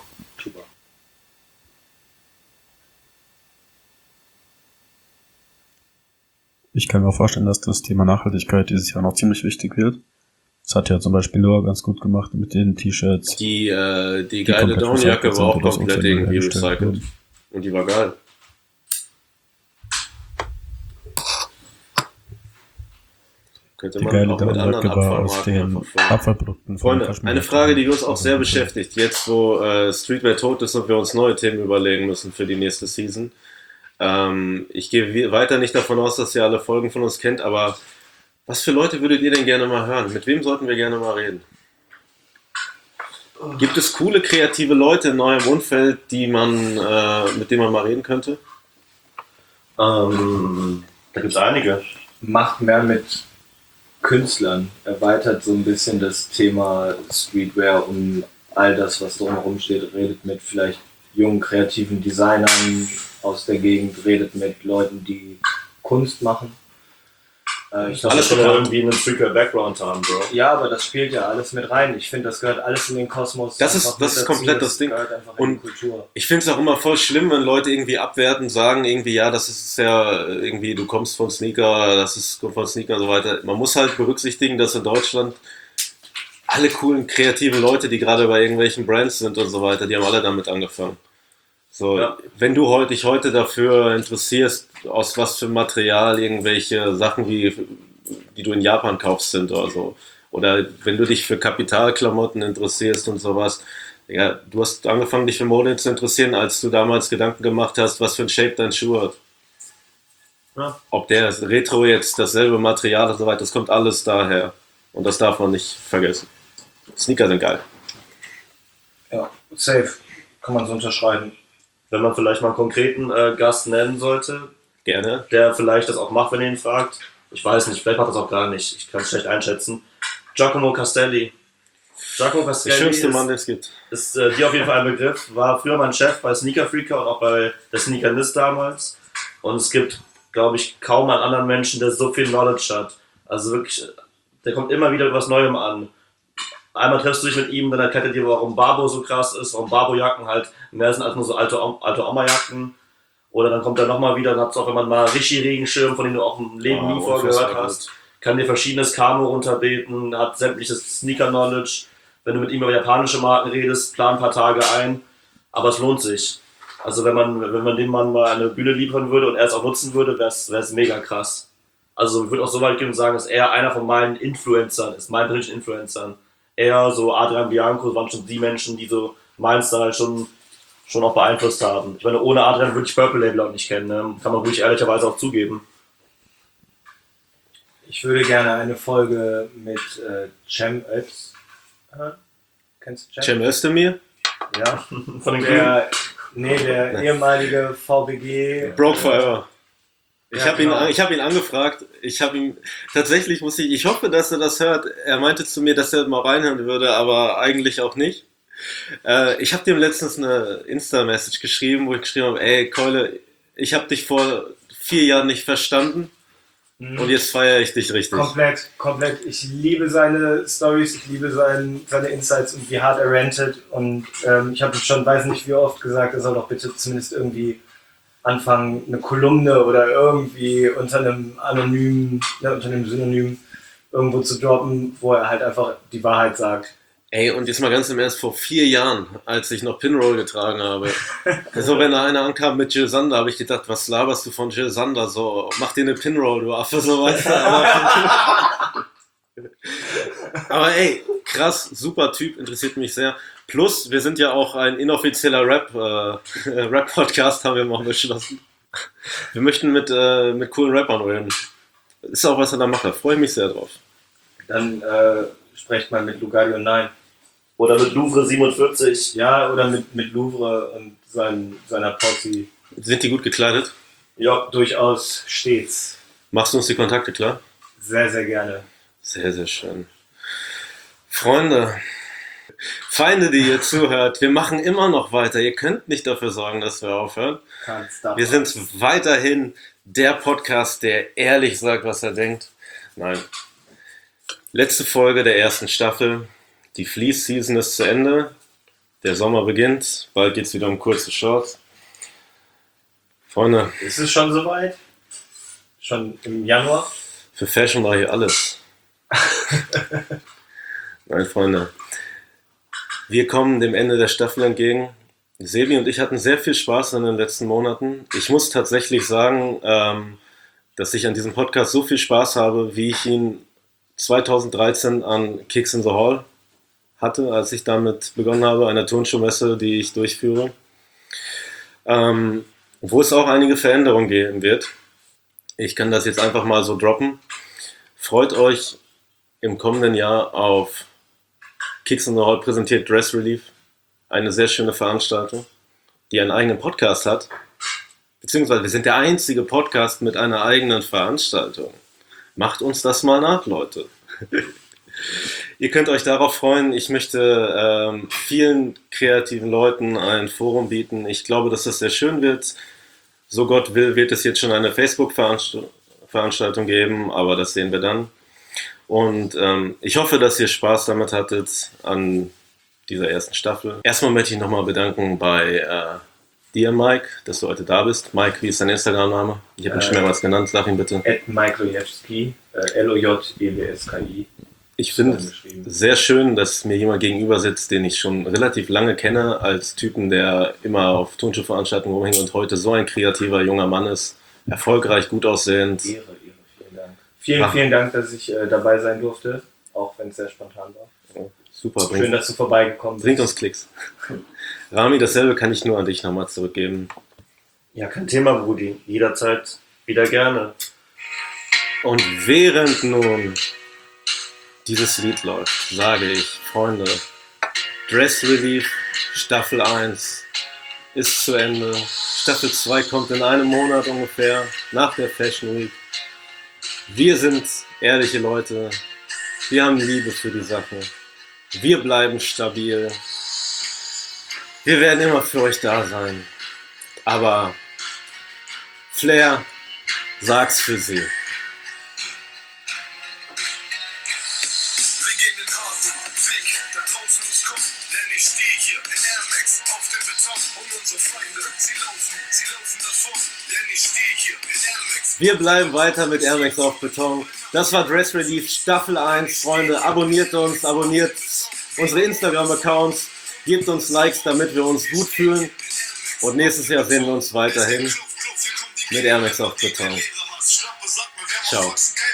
Ich kann mir vorstellen, dass das Thema Nachhaltigkeit dieses Jahr noch ziemlich wichtig wird. Das hat ja zum Beispiel Noah ganz gut gemacht mit den T-Shirts. Die geile komplett Downjacke recycelt war auch sind und aus komplett Umständen irgendwie hergestellt recycelt. wurden. Und die war geil. Könnte Die man geile auch mit anderen Downjacke war aus Abfallmarken den einfach füllen. Abfallprodukten von Freunde, Kaschmir. eine Frage, die uns auch sehr beschäftigt, jetzt wo Streetwear tot ist und wir uns neue Themen überlegen müssen für die nächste Season. Ich gehe weiter nicht davon aus, dass ihr alle Folgen von uns kennt, aber was für Leute würdet ihr denn gerne mal hören? Mit wem sollten wir gerne mal reden? Gibt es coole, kreative Leute in eurem Umfeld, mit denen man mal reden könnte? Da gibt es einige. Macht mehr mit Künstlern, erweitert so ein bisschen das Thema Streetwear um all das, was drumherum steht, redet mit vielleicht jungen, kreativen Designern aus der Gegend, redet mit Leuten, die Kunst machen. Ich glaub, Alles das schon gehört- irgendwie einen Streetwear-Background haben, Bro. Ja, aber das spielt ja alles mit rein. Ich finde, das gehört alles in den Kosmos. Das ist- einfach das mit ist dazu. komplett das Ding. Gehört einfach in Und die Kultur. Ich finde es auch immer voll schlimm, wenn Leute irgendwie abwerten, sagen irgendwie, ja, das ist ja irgendwie, du kommst von Sneaker, das ist von Sneaker und so weiter. Man muss halt berücksichtigen, dass in Deutschland alle coolen, kreativen Leute, die gerade bei irgendwelchen Brands sind und so weiter, die haben alle damit angefangen. So, Ja. wenn du dich heute dafür interessierst, aus was für Material irgendwelche Sachen die du in Japan kaufst sind oder so, oder wenn du dich für Kapitalklamotten interessierst und sowas, ja, du hast angefangen, dich für Mode zu interessieren, als du damals Gedanken gemacht hast, was für ein Shape dein Schuh hat. Ja. Ob der Retro jetzt dasselbe Material und so weiter, das kommt alles daher. Und das darf man nicht vergessen. Sneaker sind geil. Ja, safe. Kann man so unterschreiben. Wenn man vielleicht mal einen konkreten Gast nennen sollte, Gerne. der vielleicht das auch macht, wenn ihr ihn fragt. Ich weiß nicht, vielleicht macht das auch gar nicht. Ich kann es schlecht einschätzen. Giacomo Castelli. Giacomo Der Castelli schönste ist, Mann, den es gibt. ist dir auf jeden Fall ein Begriff. War früher mein Chef bei Sneaker Freaker und auch bei der Sneakernist damals. Und es gibt, glaube ich, kaum einen anderen Menschen, der so viel Knowledge hat. Also wirklich, der kommt immer wieder was Neuem an. Einmal triffst du dich mit ihm, dann erklärt er dir, warum Barbo so krass ist, warum Barbo-Jacken halt mehr sind als nur so alte Oma-Jacken. Oder dann kommt er nochmal wieder, dann hat es auch immer mal Rishi-Regenschirm, von dem du auch im Leben nie vorher gehört unfassbar hast. Kann dir verschiedenes Kamo runterbeten, hat sämtliches Sneaker-Knowledge. Wenn du mit ihm über japanische Marken redest, plan ein paar Tage ein. Aber es lohnt sich. Also wenn man dem Mann mal eine Bühne liefern würde und er es auch nutzen würde, wäre es mega krass. Also ich würde auch so weit gehen und sagen, dass er einer von meinen Influencern ist, meinen persönlichen Influencern. Er, so Adrian Bianco, waren schon die Menschen, die so meinen Style schon auch beeinflusst haben. Ich meine, ohne Adrian würde ich Purple Label auch nicht kennen, ne? Kann man ruhig ehrlicherweise auch zugeben. Ich würde gerne eine Folge mit Cem Ötz. Kennst du Cem? Cem Özdemir? Ja. Von den Grünen. Der ehemalige VBG. Broke Forever. Ja, genau. Ich hab ihn angefragt. Tatsächlich ich hoffe, dass er das hört. Er meinte zu mir, dass er mal reinhören würde, aber eigentlich auch nicht. Ich habe dem letztens eine Insta-Message geschrieben, wo ich geschrieben habe, ey Keule, ich habe dich vor 4 Jahren nicht verstanden. Und jetzt feiere ich dich richtig. Komplett. Ich liebe seine Stories, ich liebe seine Insights und wie hart er rantet. Und ich habe schon, weiß nicht wie oft gesagt, er soll doch bitte zumindest irgendwie anfangen, eine Kolumne oder irgendwie unter einem Synonym irgendwo zu droppen, wo er halt einfach die Wahrheit sagt. Ey, und jetzt mal ganz im Ernst, vor 4 Jahren, als ich noch Pinroll getragen habe, so wenn da einer ankam mit Jill Sander, habe ich gedacht, was laberst du von Jill Sander? So, mach dir eine Pinroll, du Affe, so weiter. Aber ey, krass, super Typ, interessiert mich sehr. Plus, wir sind ja auch ein inoffizieller Rap-Podcast, haben wir mal beschlossen. Wir möchten mit coolen Rappern reden. Ist auch, was er da macht, da freue ich mich sehr drauf. Dann sprecht mal mit Lugardio 9. Oder mit Louvre 47. Ja, oder mit Louvre und seiner Posse. Sind die gut gekleidet? Ja, durchaus stets. Machst du uns die Kontakte klar? Sehr, sehr gerne. Sehr, sehr schön. Freunde, Feinde, die ihr zuhört, wir machen immer noch weiter. Ihr könnt nicht dafür sorgen, dass wir aufhören. Wir sind weiterhin der Podcast, der ehrlich sagt, was er denkt. Nein. Letzte Folge der ersten Staffel. Die Fleece-Season ist zu Ende. Der Sommer beginnt. Bald geht es wieder um kurze Shorts. Freunde. Ist es schon soweit? Schon im Januar? Für Fashion mache ich alles. Nein, Freunde. Wir kommen dem Ende der Staffel entgegen. Sebi und ich hatten sehr viel Spaß in den letzten Monaten. Ich muss tatsächlich sagen, dass ich an diesem Podcast so viel Spaß habe, wie ich ihn 2013 an Kicks in the Hall hatte, als ich damit begonnen habe, einer Turnschuhmesse, die ich durchführe. Wo es auch einige Veränderungen geben wird. Ich kann das jetzt einfach mal so droppen. Freut euch im kommenden Jahr auf Kicks in the Hall präsentiert Dress Relief. Eine sehr schöne Veranstaltung, die einen eigenen Podcast hat. Beziehungsweise wir sind der einzige Podcast mit einer eigenen Veranstaltung. Macht uns das mal nach, Leute. Ihr könnt euch darauf freuen. Ich möchte vielen kreativen Leuten ein Forum bieten. Ich glaube, dass das sehr schön wird. So Gott will, wird es jetzt schon eine Facebook-Veranstaltung geben, aber das sehen wir dann. Und ich hoffe, dass ihr Spaß damit hattet an dieser ersten Staffel. Erstmal möchte ich nochmal bedanken bei dir, Mike, dass du heute da bist. Mike, wie ist dein Instagram-Name? Ich habe ihn schon mehrmals genannt, sag ihn bitte. @Michael Lojewski. Ich finde es sehr schön, dass mir jemand gegenüber sitzt, den ich schon relativ lange kenne, als Typen, der immer auf Turnschuhveranstaltungen rumhängt und heute so ein kreativer junger Mann ist. Erfolgreich, gut aussehend. Ehre, vielen Dank. Vielen Dank, dass ich dabei sein durfte, auch wenn es sehr spontan war. Super, schön, dass du vorbeigekommen bist. Bringt uns Klicks. Rami, dasselbe kann ich nur an dich nochmal zurückgeben. Ja, kein Thema, Brudi. Jederzeit wieder gerne. Und während nun dieses Lied läuft, sage ich, Freunde, Dress Relief Staffel 1 ist zu Ende. Staffel 2 kommt in einem Monat ungefähr, nach der Fashion Week. Wir sind ehrliche Leute. Wir haben Liebe für die Sache. Wir bleiben stabil. Wir werden immer für euch da sein. Aber Flair, sag's für sie. Wir gehen den harten Weg, da draußen ist kommen, denn ich stehe hier in Air Max auf dem Beton und unsere Feinde, sie laufen davon, denn ich stehe hier in Air Max. Wir bleiben weiter mit Air Max auf Beton. Das war Dress Relief Staffel 1, Freunde. Abonniert uns, abonniert unsere Instagram-Accounts, gebt uns Likes, damit wir uns gut fühlen. Und nächstes Jahr sehen wir uns weiterhin mit Air Max auf Beton. Ciao.